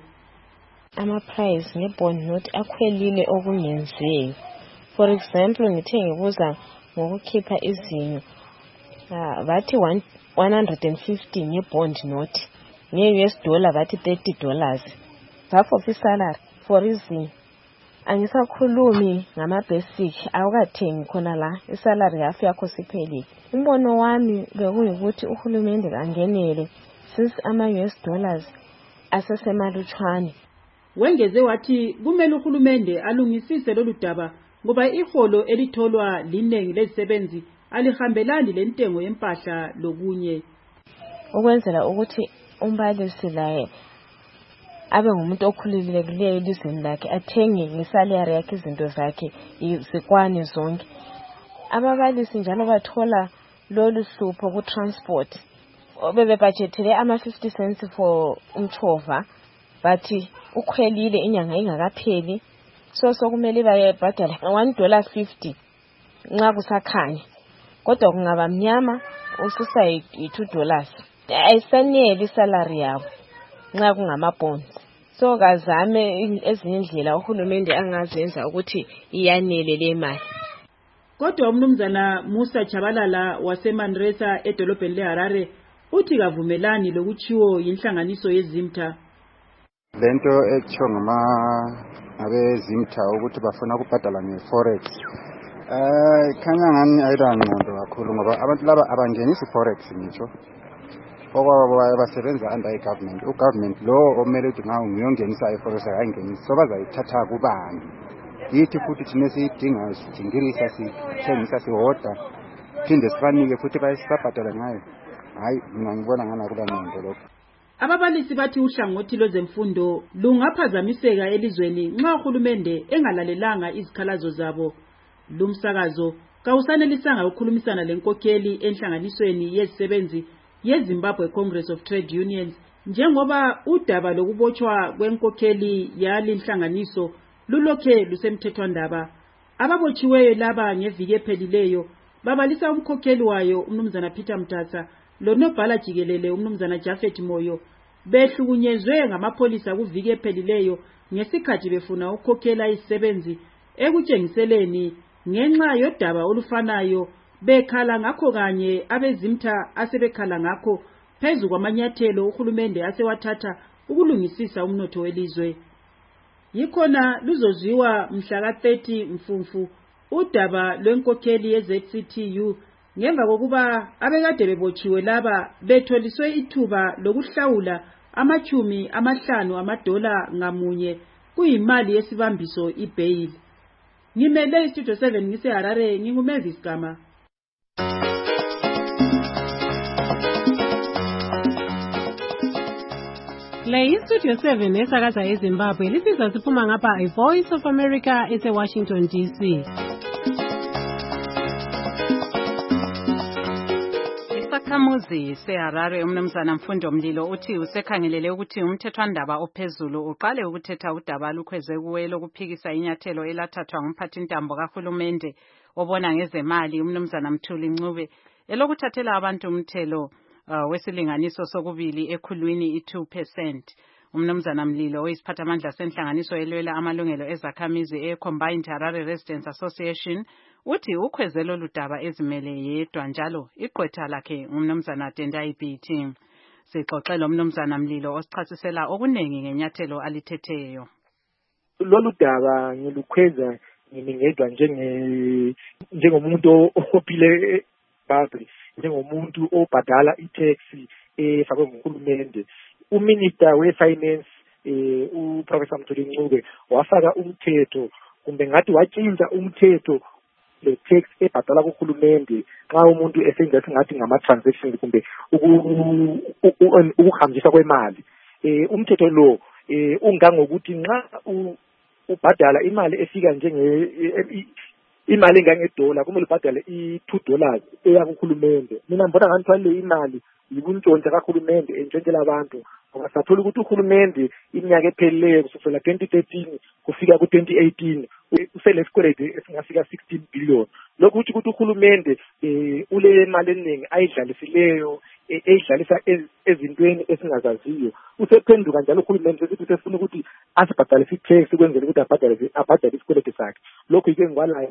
Ama-price nge-bond note akhwelile okungenziwe. For example, ngithe ngibuza ngokukhipha izinyo, bathi one hundred fifty nge-bond note, nge-U S dollar bathi thirty dollars. Bafophi salary for izinyo. Angisakhulumi ngama-basic awukathengi khona la isalary yafu yakho siphelile. Umbono wami bekuyikuthi uhulumende kangenele since ama-U S dollars asesemalutshwane. Wengeze wathi kumele uhulumende alungisise lolu daba ngoba iholo elitholwa linengi lezisebenzi alihambelani lentengo yempahla lokunye. Ukwenzela ukuthi umbalisi laye abe ngumuntu okhululekileyo elizweni lakhe athenge ngesalary yakhe izinto zakhe zikwane zonke. Ababalisi njalo bathola lolu hlupho ku-transport. Bebebhajethele ama-fifty cents for umchova, bathi ukhwelile inyanga ingakapheli, so sokumele bayebhadala one dollar fifty nxa kusakhanya. Kodwa kungaba mnyama ususa yi-two dollars. Ayisanele isalary yabo nxa kungama-bonds. So kazame ezinye indlela uhulumende angazenza ukuthi iyanele le mali. Kodwa umnumzana Musa Chabalala waseManresa edolobheni leHarare uthi kavumelani lokuchiwo yinhlanganiso yezimtha. Lento etsho ngama abezimtha ukuthi bafuna ukubhadala nge-forex. Eh khanya ngani ayidangqondo kakhulu ngoba abantu laba abangenisi forex ngitsho. okwabo basebenza under i-government. U-government lo omele ukuthi ngawo ngiyongenisa i-forex akayingenisi, so bazayithatha kubani. Yithi futhi thina siyidinga sijingirisa sithengisa sihoda phinde sifanike futhi bayisibhadala ngayo. Hayi mina ngibona ngana kula nento lokho. Ababalisi bathi uhlangothi lwezemfundo lungaphazamiseka elizweni nxa uhulumende engalalelanga izikhalazo zabo. Lumsakazo kawusanelisanga ukukhulumisana lenkokheli enhlanganisweni yezisebenzi yeZimbabwe Congress of Trade Unions njengoba udaba lokubotshwa kwenkokheli yali inhlanganiso lulokhe lusemthethwandaba. Ababotshiweyo laba ngeviki ephelileyo babalisa umkhokheli wayo umnumzana Peter Mthatha lonobhala jikelele umnumzana Jafet Moyo behlukunyezwe ngamapolisa kuviki ephelileyo ngesikhathi befuna ukukhokhela izisebenzi ekutshengiseleni ngenxa yodaba olufanayo bekhala ngakho kanye abezimtha asebekhala ngakho phezu kwamanyathelo uhulumende asewathatha ukulungisisa umnotho welizwe. Yikhona luzozwiwa mhla ka thirty Mfumfu udaba lwenkokheli ye-Z C T U ngemva kokuba abekade bebotshiwe laba betholiswe ithuba lokuhlawula amachumi amahlanu amadola ngamunye kuyimali yesibambiso i-bail. Ngimele istudio seven ngise Harare nginguMavis Gama. Le istudio seven esakaza eZimbabwe lisiza siphuma ngapha iVoice of America ese-Washington D C. Isakhamuzi seHarare umnumzana Mfundo Mlilo uthi usekhangelele ukuthi umthethwandaba ophezulu uqale ukuthetha udaba lukhweze kuwe lokuphikisa inyathelo elathathwa ngumphathintambo kahulumende obona ngezemali umnumzana Mthuli Ncube elokuthathela abantu umthelo uh, wesilinganiso sokubili ekhulwini i-two percent. Umnumzana Mlilo oyisiphathamandla senhlanganiso elwela amalungelo ezakhamizi e-Combined Harare Residents Association uthi ukhwezelo ludaba ezimele yedwa njalo igqwetha lakhe umnumzana Tendai Biti. Sixoxela umnumzana Mlilo osichasisela okunengi ngenyathelo alithetheyo. Lolu daba ngilukhweza ngingedwa njenge njengomuntu ophile eZimbabwe, njengomuntu obhadala i-tax efakwe nguhulumende. Uminister we-finance eh uProfessor Mthuli Ncube wafaka umthetho kumbe ngathi watshintsha umthetho le tax ebhadala kuhulumende xa umuntu esenza singathi ngama transactions kumbe ukuhambisa kwemali. Eh umthetho lo eh ungangokuthi nxa ubhadala imali efika njenge imali engangedola kumele ubhadale i-two dollars eya kuhulumende. Mina ngibona ngathi le imali yikuntshontsha kahulumende entshontshela abantu ngoba sathola ukuthi uhulumende iminyaka ephelileyo kusukela twenty thirteen kufika ku twenty eighteen uselesikwelede esingafika sixteen billion. Lokhu ukuthi ukuthi uhulumende eh ule mali eningi ayidlalisileyo eyidlalisa ezintweni esingazaziyo. Usephenduka njalo uhulumende ukuthi usefuna ukuthi asibhadalise i-tax ukwenzela ukuthi abhadale abhadale isikwelede sakhe. Lokhu yike ngwala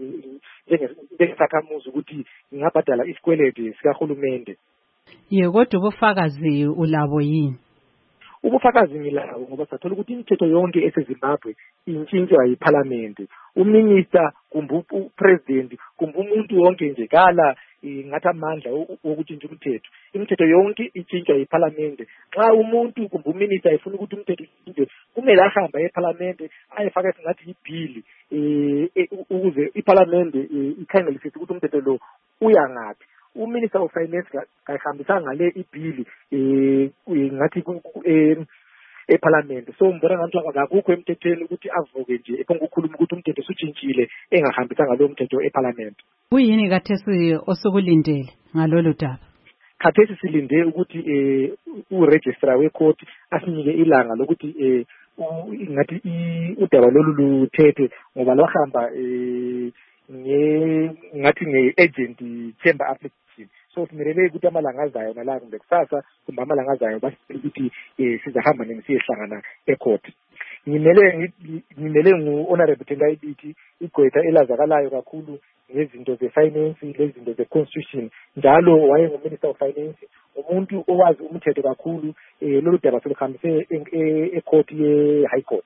njengesakhamuzi ukuthi ngingabhadala isikwelede sikahulumende. Ye kodwa ubufakazi ulabo yini? Ubufakazi ngilabo ngoba sathola ukuthi imithetho yonke eseZimbabwe intshintshwa yiParliament. Uminister kumbe upresident kumbe umuntu wonke nje kala ngathi amandla wokutshintsha umthetho. Imithetho yonke itshintshwa yiParliament. Xa umuntu kumbe uminister efuna ukuthi umthetho utshintshwe kumele ahamba eParliament ayefaka singathi ibill eh ukuze iParliament ikhangelisise ukuthi umthetho lo uya ngaphi. Uminister of Finance kayihambisa ngale ibill eh ngathi eParliament. So ngibona ngathi akukho emthethweni ukuthi avuke nje ephonga ukukhuluma ukuthi umthetho usutshintshile engahambisa ngalo mthetho eParliament. Kuyini kathesi osukulindele ngalolu daba? Khathesi silinde ukuthi eh uregistrar wecourt asinike ilanga lokuthi eh ngathi udaba lolu luthethe ngoba lwahamba eh nge ngathi nge-agent chamber application. So simelele ukuthi amalanga azayo nala kumbe kusasa kumbe amalanga azayo basicela ukuthi eh sizahamba nesiyehlangana ecourt. Ngimele ngimele ngu-Honorable Tendai Biti igqwetha elazakalayo kakhulu ngezinto ze-finance lezinto ze-constitution njalo wayengu-Minister of Finance umuntu owazi umthetho kakhulu eh lolu daba seluhambise ecourt ye-High Court.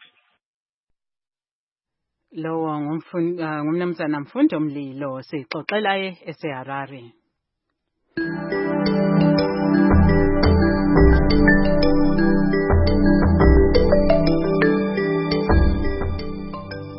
Lowo ngumnumzana Mfundo Mlilo sixoxela eseHarare.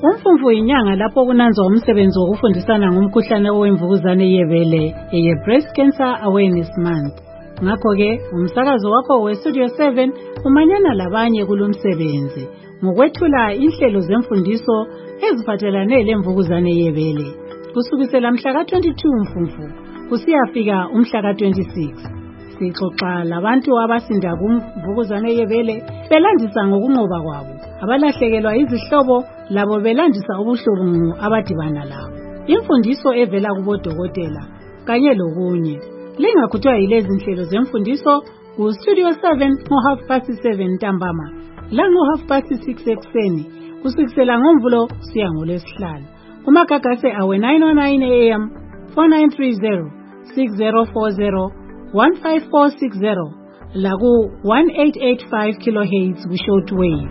Umfumfu inyanga lapho kunanzwa umsebenzi wokufundisana ngomkhuhlane owemvukuzane yebele eye Breast Cancer Awareness Month. Ngakho ke umsakazo wakho we Studio seven umanyana labanye kulomsebenzi ngokwethula inhlelo zemfundiso eziphathelane lemvukuzane yebele kusukisela mhla ka twenty-two Mfumfu kusiyafika umhla ka twenty-six. Sixoxa labantu abasinda kumvukuzane yebele belandisa ngokunqoba kwabo, abalahlekelwa izihlobo labo belandisa ubuhlungu abadibana labo. Imfundiso evela kubodokotela kanye lokunye. Lingakhuthwa yilezi nhlelo zemfundiso ku Studio seven ngo half past seven ntambama la ngo half past six ekseni kusukisela ngomvulo siya ngolwesihlanu. Kumagagase awe nine oh nine A M, four nine three zero, six zero four zero, one five four six zero la ku one eight eight five kilohertz ku shortwave.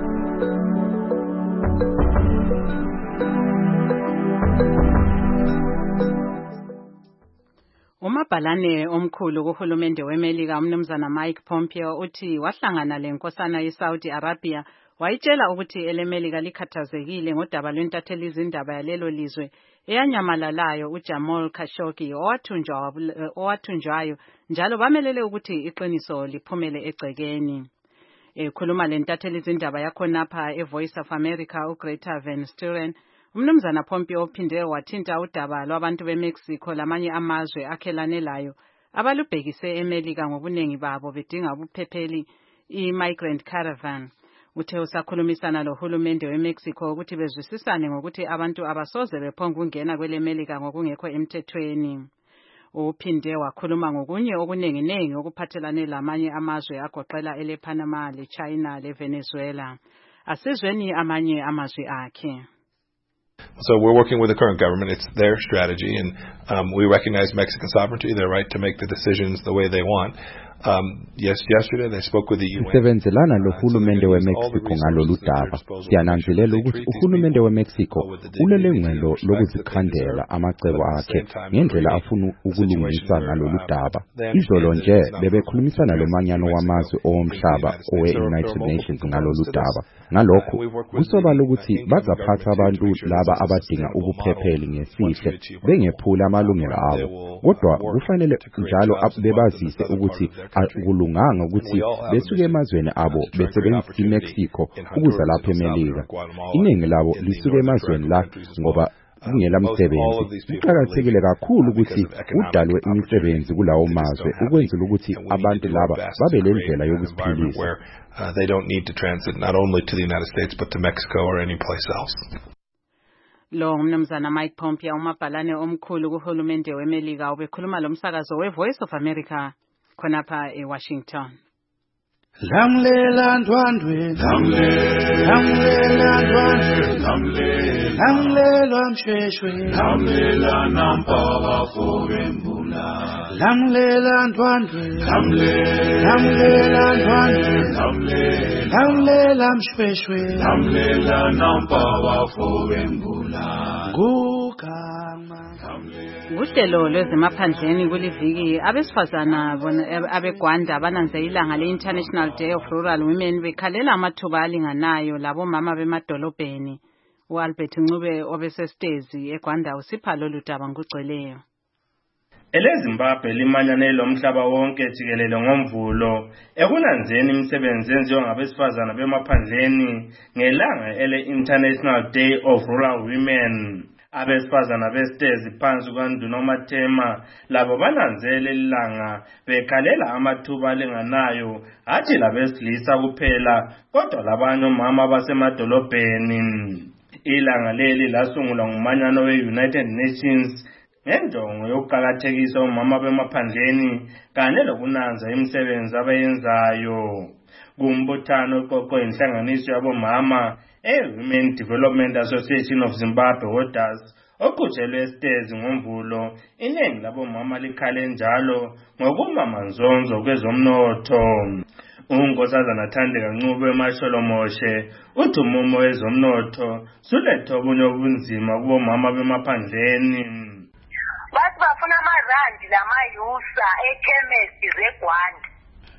Umabhalane omkhulu kuhulumende weMelika umnumzana Mike Pompeo uthi wahlangana lenkosana yeSaudi Arabia wayitshela ukuthi eleMelika likhathazekile ngodaba lwentatheli izindaba yalelo lizwe eyanyamalalayo uJamal Khashoggi owathunjwa owathunjwayo njalo bamelele ukuthi iqiniso liphumele egcekeni. Ekhuluma lentatheli izindaba yakhonapha eVoice of America uGreta Van Sturen, umnumzana Pompeo uphinde wathinta udaba lwabantu beMexico lamanye amazwe akhelane layo abalubhekise eMelika ngobunengi babo bedinga ubuphepheli i-migrant caravan. Uthe usakhulumisana lohulumende weMexico ukuthi bezwisisane ngokuthi abantu abasoze bephonga ukungena kweleMelika ngokungekho emthethweni. Uphinde wakhuluma ngokunye okunenginengi okuphathelane lamanye amazwe agoqela elePanama, leChina, leVenezuela. Asizweni amanye amazwe akhe. So we're working with the current government. It's their strategy, and um, we recognize Mexican sovereignty, their right to make the decisions the way they want. Um, yes, yesterday they spoke with the U N. Sisebenzelana lohulumende weMexico ngalolu daba. Siyananzelela ukuthi uhulumende weMexico unelungelo lokuzikhandela amacebo akhe ngendlela afuna ukulungisa ngalolu daba. Izolo nje bebekhulumisana lomanyano wamazwe omhlaba owe-United Nations ngalolu daba. Ngalokho kusobala ukuthi bazaphatha abantu laba abadinga ubuphepheli ngesihle bengephula amalungelo abo. Kodwa kufanele njalo bebazise ukuthi akulunganga ukuthi besuke emazweni abo besebenzisa iMexico ukuza lapha eMelika. Iningi labo lisuke emazweni la ngoba kungela msebenzi. Kuqakathekile kakhulu ukuthi kudalwe imisebenzi kulawo mazwe ukwenzela ukuthi abantu laba babe lendlela yokuziphilisa. They don't need to transit not only to the United States but to Mexico or any place else. Lo umnumzana Mike Pompeo umabhalane omkhulu kuhulumende weMelika ubekhuluma lomsakazo weVoice of America khonapha eWashington. Lamlela ndwandwe lamlela ndwandwe lamlela msheshwe lamlela nampaka fobembula lamlela ndwandwe lamlela ndwandwe lamlela msheshwe lamlela nampaka fobembula gugama. Uhlelo lwezemaphandleni kuliviki abesifazana abeGwanda bananze ilanga le-International Day of Rural Women bekhalela amathuba alinganayo labo mama bemadolobheni. U-Albert Ncube obesestezi eGwanda usipha lolu daba ngokugcweleyo. EleZimbabwe limanyane lomhlaba wonke jikelele ngomvulo ekunanzeni imisebenzi enziwa ngabesifazana bemaphandleni ngelanga ele-International Day of Rural Women. Abesifazana bestezi phansi kwanduna uMathema labo bananzele ilanga bekhalela amathuba alinganayo athi labesilisa kuphela kodwa labanye omama basemadolobheni. Ilanga leli lasungulwa ngumanyano we-United Nations ngenjongo yokuqakathekisa omama bemaphandleni kanye lokunanza imisebenzi abayenzayo. Kumbuthano oqoqwe inhlanganiso yabomama e-Women Development Association of Zimbabwe WODAS oqhutshelwe esitezi ngomvulo, iningi labomama likhale njalo ngokumamanzonzo kwezomnotho. Unkosazana Thandeka Ncube eMasholomoshe uthi umumo wezomnotho suletha obunye obunzima kubomama bemaphandleni. Bathi bafuna amarandi lamayusa ekhemesti zeGwanda.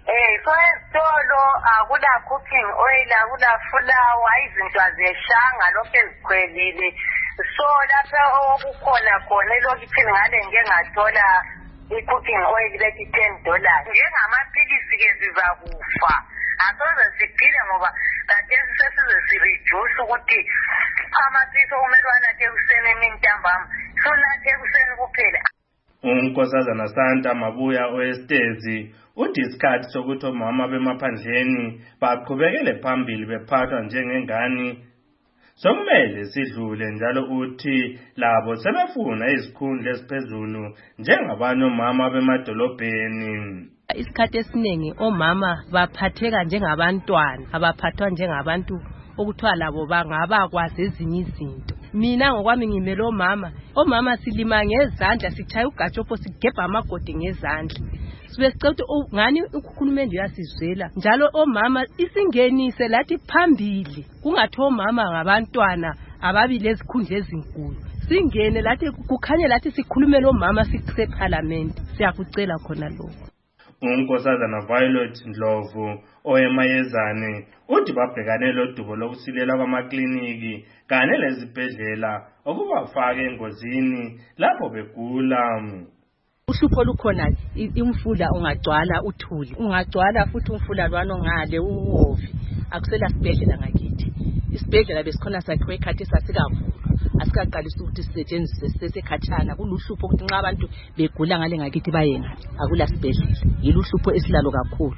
Eh so esitolo akula cooking oil akula flour izinto azeshanga lokho ezikhwelile so lapha okukhona khona lokithini ngale ngeke ngathola i-cooking oil bethi ten dollars njengamaphilisi ke zizakufa asoze siphile ngoba kade sesize sireduce ukuthi amaphilisi okumelwana ekuseni emini ntambama sunathe ekuseni kuphela. uNkosazana Santa Mabuya oestezi uthi isikhathi sokuthi omama bemaphandleni baqhubekele phambili bephathwa njengengane sokumele sidlule njalo uthi labo sebefuna izikhundla eziphezulu njengabanye omama bemadolobheni. Isikhathi esiningi omama baphatheka njengabantwana abaphathwa njengabantu okuthiwa labo bangabakwazi ezinye izinto. Mina ngokwami ngimelo mama omama silima ngezandla sichaya ugatshopo sigebha amagodi ngezandla sibe sicela ngani ukukhulumende yasizwela njalo omama isingenise lathi phambili kungathi omama ngabantwana ababili ezikhundla ezinkulu singene lathi kukhanye lathi sikhulumele omama sikuse parliament siyakucela khona lokho. uNkosazana Violet Ndlovu oyemayezane uthi babhekane lodubo lokusilela kwamakliniki kanye lezibhedlela okubafaka engozini lapho begula. Uhlupho lukhona imfula ungagcwala uthuli ungagcwala futhi umfula lwano ngale uhovi akusela sibhedlela ngakithi isibhedlela besikhona sakhiwe ekhathi sasikavulwa asikaqalisa ukuthi sisetshenziswe sesekhatshana kuluhlupho ukuthi nxa abantu begula ngale ngakithi bayena akula sibhedlela yiluhlupho esilalo kakhulu.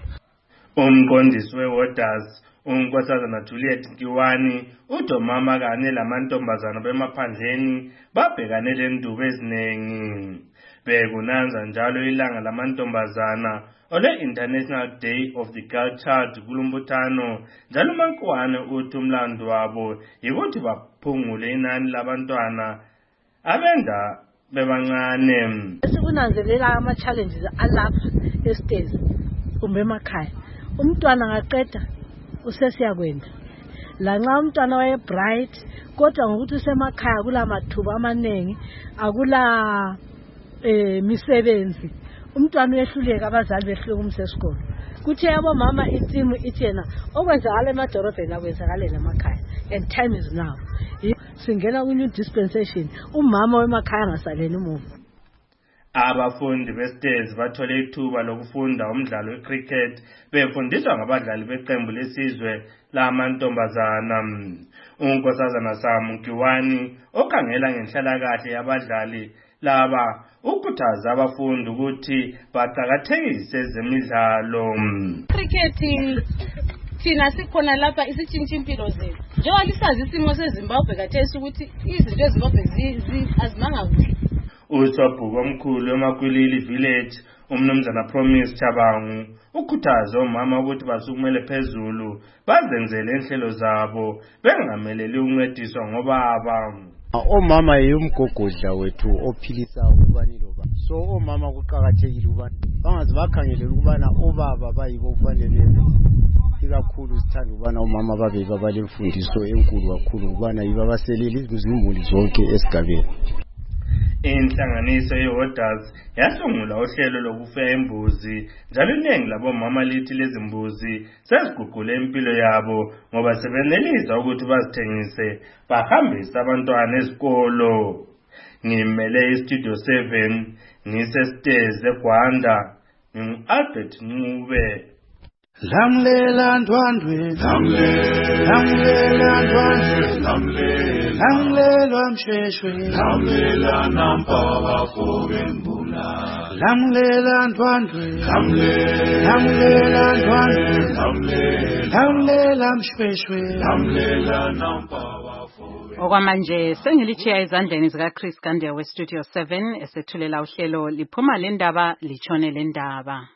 Umqondisi weWarders uNkosazana Juliet Nkiwani uthi omama kanye lamantombazana bemaphandleni babhekane lendubo eziningi bekunanza njalo ilanga lamantombazana ole International Day of the Girl Child kulumbuthano njalo uMankiwane uthi umlando wabo yikuthi baphungule inani labantwana abenda bebancane. Sikunanzelela ama challenges alapha estate kumbe emakhaya umntwana ngaqeda usesiyakwenda la nxa umntwana waye bright kodwa ngokuthi usemakhaya kula mathuba amanengi akula eh misebenzi umntwana uyehluleka abazali behluleka umsesikolo kuthi yabo mama itimu ithena okwenzakala emadorobheni akwenzakala emakhaya and time is now singena ku new dispensation umama wemakhaya ngasaleni umuva. Abafundi bestezi bathole ithuba lokufunda umdlalo wecricket befundiswa ngabadlali beqembu lesizwe lamantombazana. uNkosazana Samu Nkiwani okhangela ngenhlalakahle yabadlali laba ukhuthaza abafundi ukuthi baqhakathekise ezemidlalo. Cricket thina sikhona lapha isitshintsha impilo zethu njengoba lisazi isimo seZimbabwe kathesi ukuthi izinto eZimbabwe azimanga kuhle. Usobhuko omkhulu emakwilili village umnumzana Promise Chabangu ukhuthaza omama ukuthi basukumele phezulu bazenzele inhlelo zabo bengameleli uncediswa ngobaba. Omama yomgogodla wethu ophilisa ubani loba so omama kuqhakathekile ubani bangazi bakhangelela ukubana obaba bayibo kufanele ikakhulu sithanda ubana omama babe babalemfundiso enkulu kakhulu ubana yibabaseleli izimuli zonke esigabeni. Inhlanganiso yeWarders yasungula uhlelo lokufuya imbuzi njalo iningi labomama lithi lezi mbuzi seziguqule impilo yabo ngoba sebenelisa ukuthi bazithengise bahambise abantwana esikolo. Ngimele iStudio seven ngisesteze eGwanda ngingu-Albert Ncube. Lamlela ndwandwe lamlela ndwandwe lamlela msheshwe lamlela nampaba fobembula lamlela ndwandwe lamlela ndwandwe lamlela msheshwe lamlela nampaba. Okwamanje sengilichiya ezandleni zika Chris Gande we Studio seven esethulela uhlelo liphuma lendaba lichone lendaba.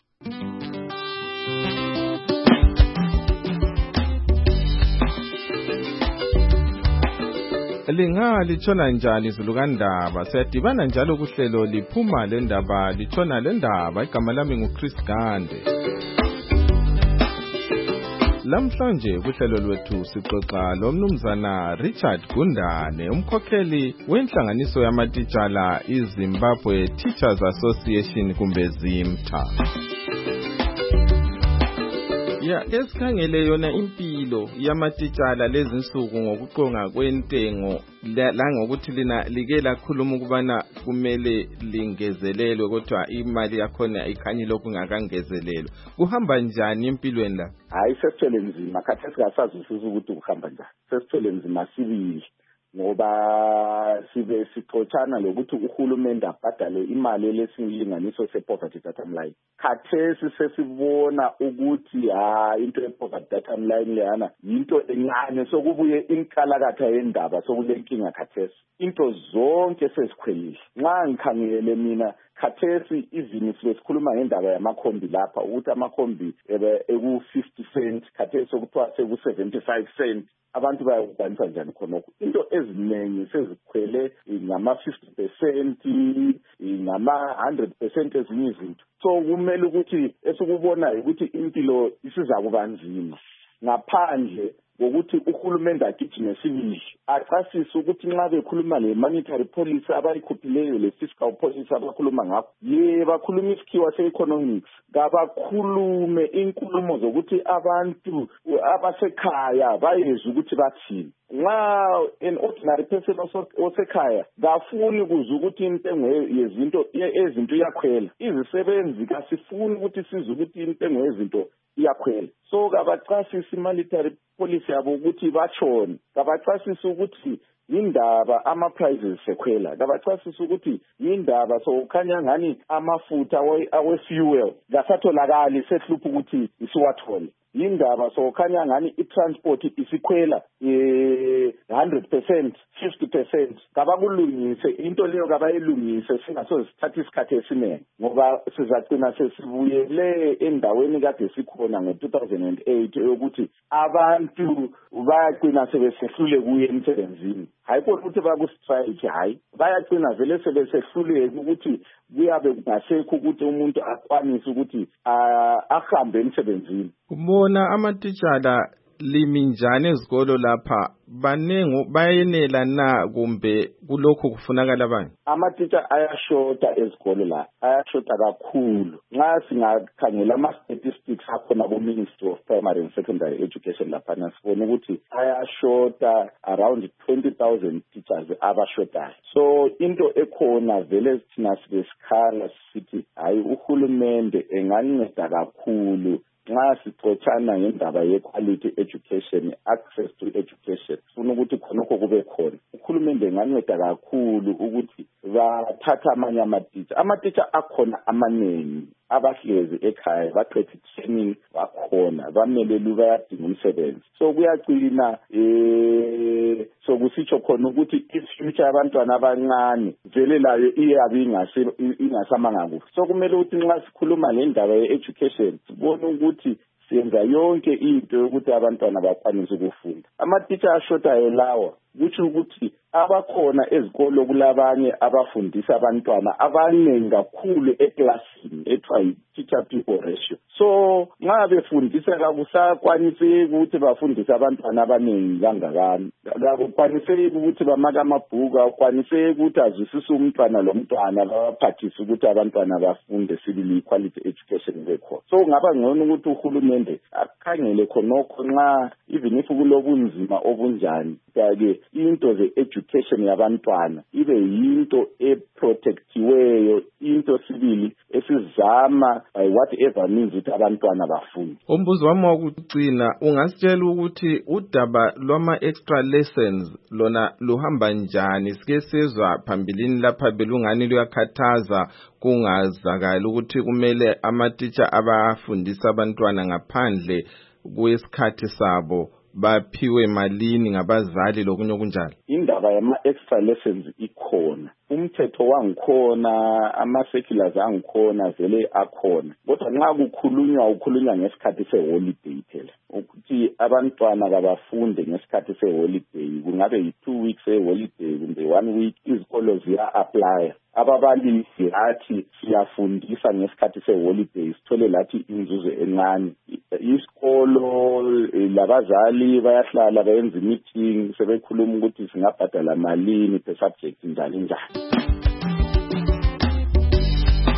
Linga lichona njani izulu kandaba siyadibana njalo kuhlelo liphuma lendaba lichona lendaba igama lami nguChris Gande. Lamhlanje kuhlelo lwethu sixoxa lomnumzana Richard Gundane umkhokheli wenhlanganiso yamatitshala iZimbabwe Teachers Association kumbe ZIMTA. Ya esikhangele yona impilo yamatitshala lezinsuku ngokuqonga kwentengo la ngokuthi lina like lakhuluma ukubana kumele lingezelelwe kodwa imali yakhona ikhanye lokhu ngakangezelelwe. Kuhamba njani empilweni la? Hayi sesithele nzima khathesi kasazwisisa ukuthi kuhamba njani. Sesithele nzima sibili ngoba sibe sixoxana lokuthi uhulumende abhadale imali lesilinganiso se-poverty data line. Khathesi sesibona ukuthi ha into ye-poverty data line leyana into encane sokubuye inkalakatha yendaba sokulenkinga khathesi. Into zonke sezikhwelile. Nxa ngikhangele mina khathesi even sikhuluma ngendaba yamakhombi lapha ukuthi amakhombi eku fifty cent khathesi sokuthiwa seku seventy-five cent. Abantu bayakubhanisa njani khonokho. Into eziningi sezikhwele ngama fifty percent ngama one hundred percent ezinye izinto. So kumele ukuthi esikubona ukuthi impilo isiza kubanzima ngaphandle ngokuthi uhulumende agijime sibili achasise ukuthi nxa bekhuluma le monetary policy abayikhuphileyo le fiscal policy abakhuluma ngakho ye bakhuluma isikhiwa se-economics kabakhulume inkulumo zokuthi abantu abasekhaya bayezwe ukuthi bathini. Nxa an ordinary person osekhaya kafuni ukuza ukuthi intengo yezinto ezinto iyakhwela, izisebenzi kasifuni ukuthi size ukuthi intengo yezinto iyakhwela. So kabachasisa monetary policy yabo ukuthi bachone, kabachasisa ukuthi indaba ama prices sekhwela, kabachasisa ukuthi indaba sokukhanya ngani amafutha awe fuel kasatholakali sehlupha ukuthi isiwathole. Indaba sokukhanya ngani i-transport isikhwela eh one hundred percent fifty percent kabakulungise into leyo kabayilungise singaso sithatha isikhathi esiningi ngoba sizagcina sesibuyele endaweni kade sikhona ngo two thousand eight yokuthi abantu bayagcina sebesehlule kuye emsebenzini. Hayi kodwa ukuthi bakustrike, hayi bayagcina vele sebesehluleke ukuthi kuyabe kungasekho ukuthi umuntu akwanise ukuthi ahambe emsebenzini. Kubona amatitshala limi njani ezikolo lapha banengo bayenela na kumbe kulokho kufunakala bani? Amatitsha ayashota ezikolo la, ayashota kakhulu. Nxa singakhangela ama statistics akhona ku Ministry of Primary and Secondary Education lapha nasibona ukuthi ayashota around twenty thousand teachers abashotayo. So into ekhona vele sithina sibesikhala sithi hayi uhulumende enganceda kakhulu nxa sixoxana ngendaba ye-quality education, access to education, sifuna ukuthi khonokho kube khona. Uhulumende enganceda kakhulu ukuthi bathatha amanye amatitsha. Amatitsha akhona amanengi abahlezi ekhaya baqedile training bakhona bamelele bayadinga umsebenzi. So kuyagcina eh so kusitsho khona ukuthi i-future abantwana abancane vele layo iyabe ingase ingasamanga kuhle. So kumele ukuthi nxa sikhuluma ngendaba ye-education sibone ukuthi siyenza yonke into yokuthi abantwana bakwanise ukufunda. Amatitsha ashotayo lawa kuthi ukuthi abakhona ezikolo kulabanye abafundisa abantwana abanengi kakhulu eklasini ethiwa yi-teacher people ratio. So nxa befundisa kakusakwanise ukuthi bafundise abantwana abanengi kangakani, akukwanise ukuthi bamaka amabhuku, akukwanise ukuthi azwisise umntwana lomntwana babaphathise ukuthi abantwana bafunde sibili quality education bekhona. So ngaba ngcono ukuthi uhulumende akhangele khonokho nxa even if kulobunzima obunjani ke into ze education yabantwana ibe yinto eprotectiweyo, into sibili esizama by whatever means ukuthi abantwana bafunde. Umbuzo wami wokugcina ungasitshela ukuthi udaba lwama extra lessons lona luhamba njani? Sike sizwa phambilini lapha belungani luyakhathaza kungazakala ukuthi kumele amatitsha abafundisa abantwana ngaphandle kwesikhathi sabo baphiwe malini ngabazali lokunye okunjalo. Indaba yama extra lessons ikhona, umthetho wangikhona, ama circulars angikhona vele akhona, kodwa nxa kukhulunywa ukhulunywa ngesikhathi seholiday phela ukuthi abantwana kabafunde ngesikhathi seholiday, kungabe yi two weeks eholiday kumbe one week, izikolo ziya apply. Ababalisi athi siyafundisa ngesikhathi seholiday sithole lathi inzuzo encane. Isikolo labazali bayahlala bayenza meeting sebekhuluma ukuthi singabhadala malini per subject njalo njalo.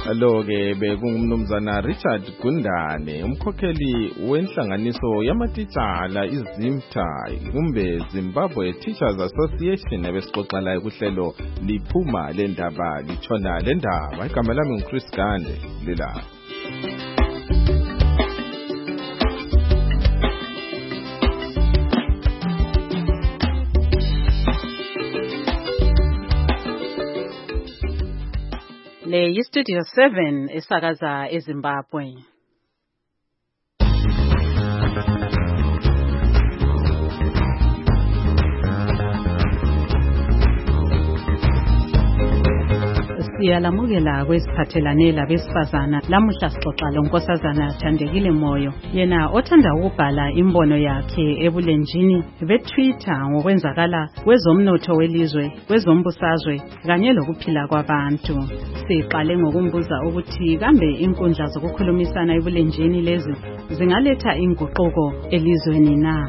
Lo-ke bekungumnumzana Richard Gundane, umkhokheli wenhlanganiso yamatitshala iZimta kumbe Zimbabwe Teachers Association ebesixoxa layo kuhlelo liphuma lendaba litshona lendaba. Igama lami nguChris Gande lila. Le yiStudio seven esakaza eZimbabwe. Siyalamukela kwesiphathelane labesifazana. Lamuhla sixoxa lonkosazana Thandekile Moyo, yena othanda ukubhala imbono yakhe ebulenjini beTwitter ngokwenzakala kwezomnotho welizwe, kwezombusazwe kanye lokuphila kwabantu. Siqale ngokumbuza ukuthi kambe inkundla zokukhulumisana ebulenjini lezi zingaletha inguquko elizweni na?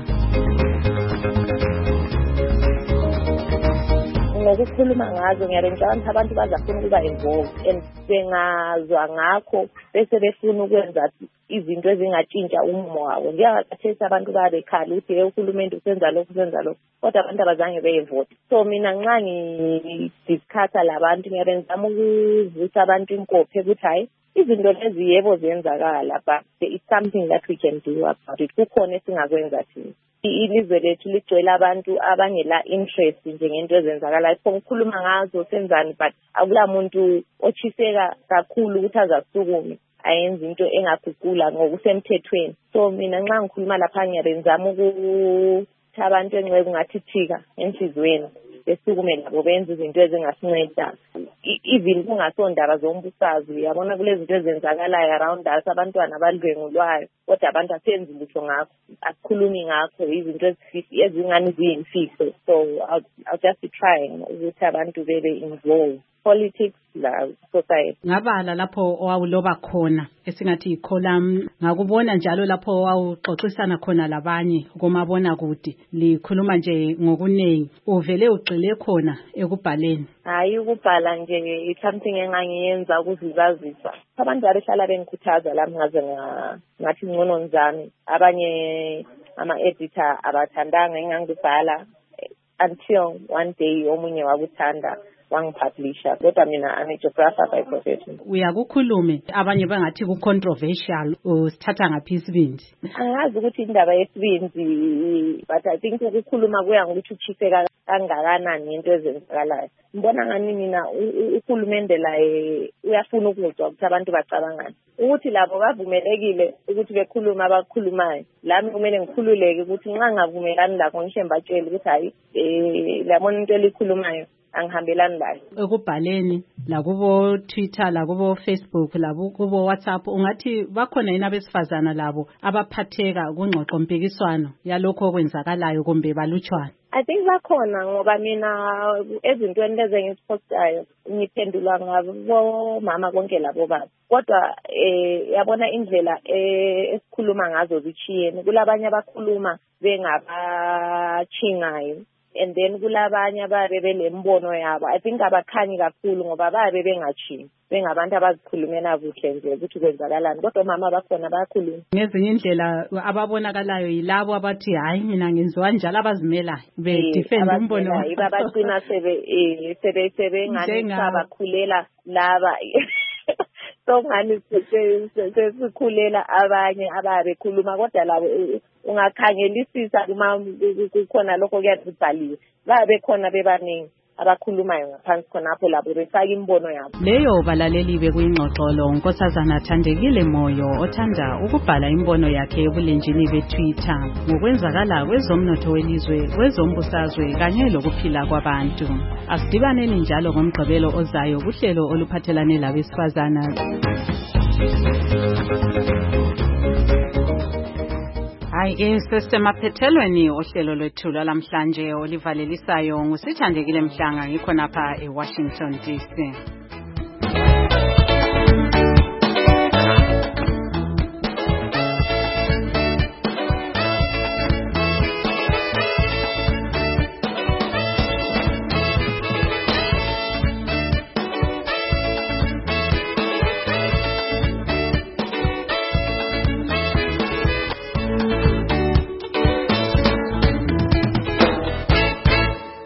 Ngokukhuluma ngazo ngiyabona abantu bazafuna ukuba involved and bengazwa ngakho bese befuna ukwenza izinto ezingatshintsha umumo wabo. Ngiyakathesa abantu babekhala ukuthi uhulumeni usenza lokho usenza lokho, kodwa abantu abazange beyevote. So mina nxa ngidiscassa labantu ngiyabenzama ukuvusa abantu inkophe ukuthi hayi izinto lezi yebo zenzakala, but there is something that we can do about it. Kukhona esingakwenza thina. Ilizwe lethu ligcwele abantu abangela interest njengento ezenzakala. Sikhuluma ngazo senzani, but akula muntu ochiseka kakhulu ukuthi azasukume ayenze into engaguqula ngokusemthethweni. So mina nxa ngikhuluma lapha ngiyabenzama ukuthi abantu enxeku ngathithika enhlizweni besukume labo benze izinto ezingasinceda. Even kungasondaba zombusazwe, yabona kulezi zinto ezenzakalayo around us, abantwana abalwengulwayo, kodwa abantu asenzi lutho ngakho, asikhulumi ngakho, izinto ezingani ziyimfihlo. So I'll, I'll just be trying ukuthi abantu bebe involved politics la society. Ngabala lapho owawuloba khona esingathi icolumn, ngakubona njalo lapho owawuxoxisana khona labanye komabona kude likhuluma nje ngokunengi, uvele ugxile khona ekubhaleni. Hayi ukubhala nje it's something engangiyenza ukuzizazisa. Abantu abehlala bengikhuthaza lami ngaze ngathi ngcono nzami, abanye ama editor abathandanga engangibhala until one day omunye wakuthanda wangipublisha. Kodwa mina I'm a geographer by profession. Uyakukhulume abanye bangathi ku controversial usithatha ngaphi isibindi? Angazi ukuthi indaba yesibindi, but I think ukukhuluma kuya ngokuthi uchiseka kangakanani into ezenzakalayo. Ngibona ngani mina uhulumende la uyafuna ukuzwa ukuthi abantu bacabangani, ukuthi labo bavumelekile ukuthi bekhuluma abakhulumayo. Lami kumele ngikhululeke ukuthi nxa ngavumelani lakho ngisho mbatshela ukuthi hayi eh labona into elikhulumayo angihambelani layo. Ekubhaleni la kubo Twitter, la kubo Facebook, la kubo WhatsApp, ungathi bakhona yini abesifazana labo abaphatheka kungxoxo mpikiswano yalokho okwenzakalayo kumbe balutshwana? I think bakhona ngoba mina ezintweni lezi ngizipostayo ngiphendula ngabo mama konke labo baba. Kodwa eh yabona indlela esikhuluma ngazo zichiyene. Kulabanye abakhuluma bengabachingayo, and then kulabanye ababe belembono yabo. I think abakhanyi kakhulu ngoba babe bengachi bengabantu abazikhulumela kuhle nje ukuthi kwenzakalani, kodwa mama bakhona bayakhuluma. Ngezinye indlela ababonakalayo yilabo abathi hayi mina ngenziwa njalo, abazimelayo be defend umbono wabo, babagcina sebe eh sebe sebe ngani sabakhulela laba so ngani sesikhulela abanye ababe khuluma, kodwa labo ungakhangelisisa kuma kukhona lokho kuyabhaliwe, babe khona bebaningi abakhulumayo ngaphansi khonapho labo befaka imbono yabo. Leyo balaleli bekuyingxoxolo Nkosazana Thandekile Moyo othanda ukubhala imbono yakhe ebulenjini beTwitter ngokwenzakala kwezomnotho welizwe, kwezombusazwe kanye lokuphila kwabantu. Asidibaneni njalo ngomgqibelo ozayo kuhlelo oluphathelane labesifazana. Hayi sesemaphethelweni ohlelo lwethu lamhlanje olivalelisayo ngusithandekile Mhlanga, ngikho napha eWashington D C.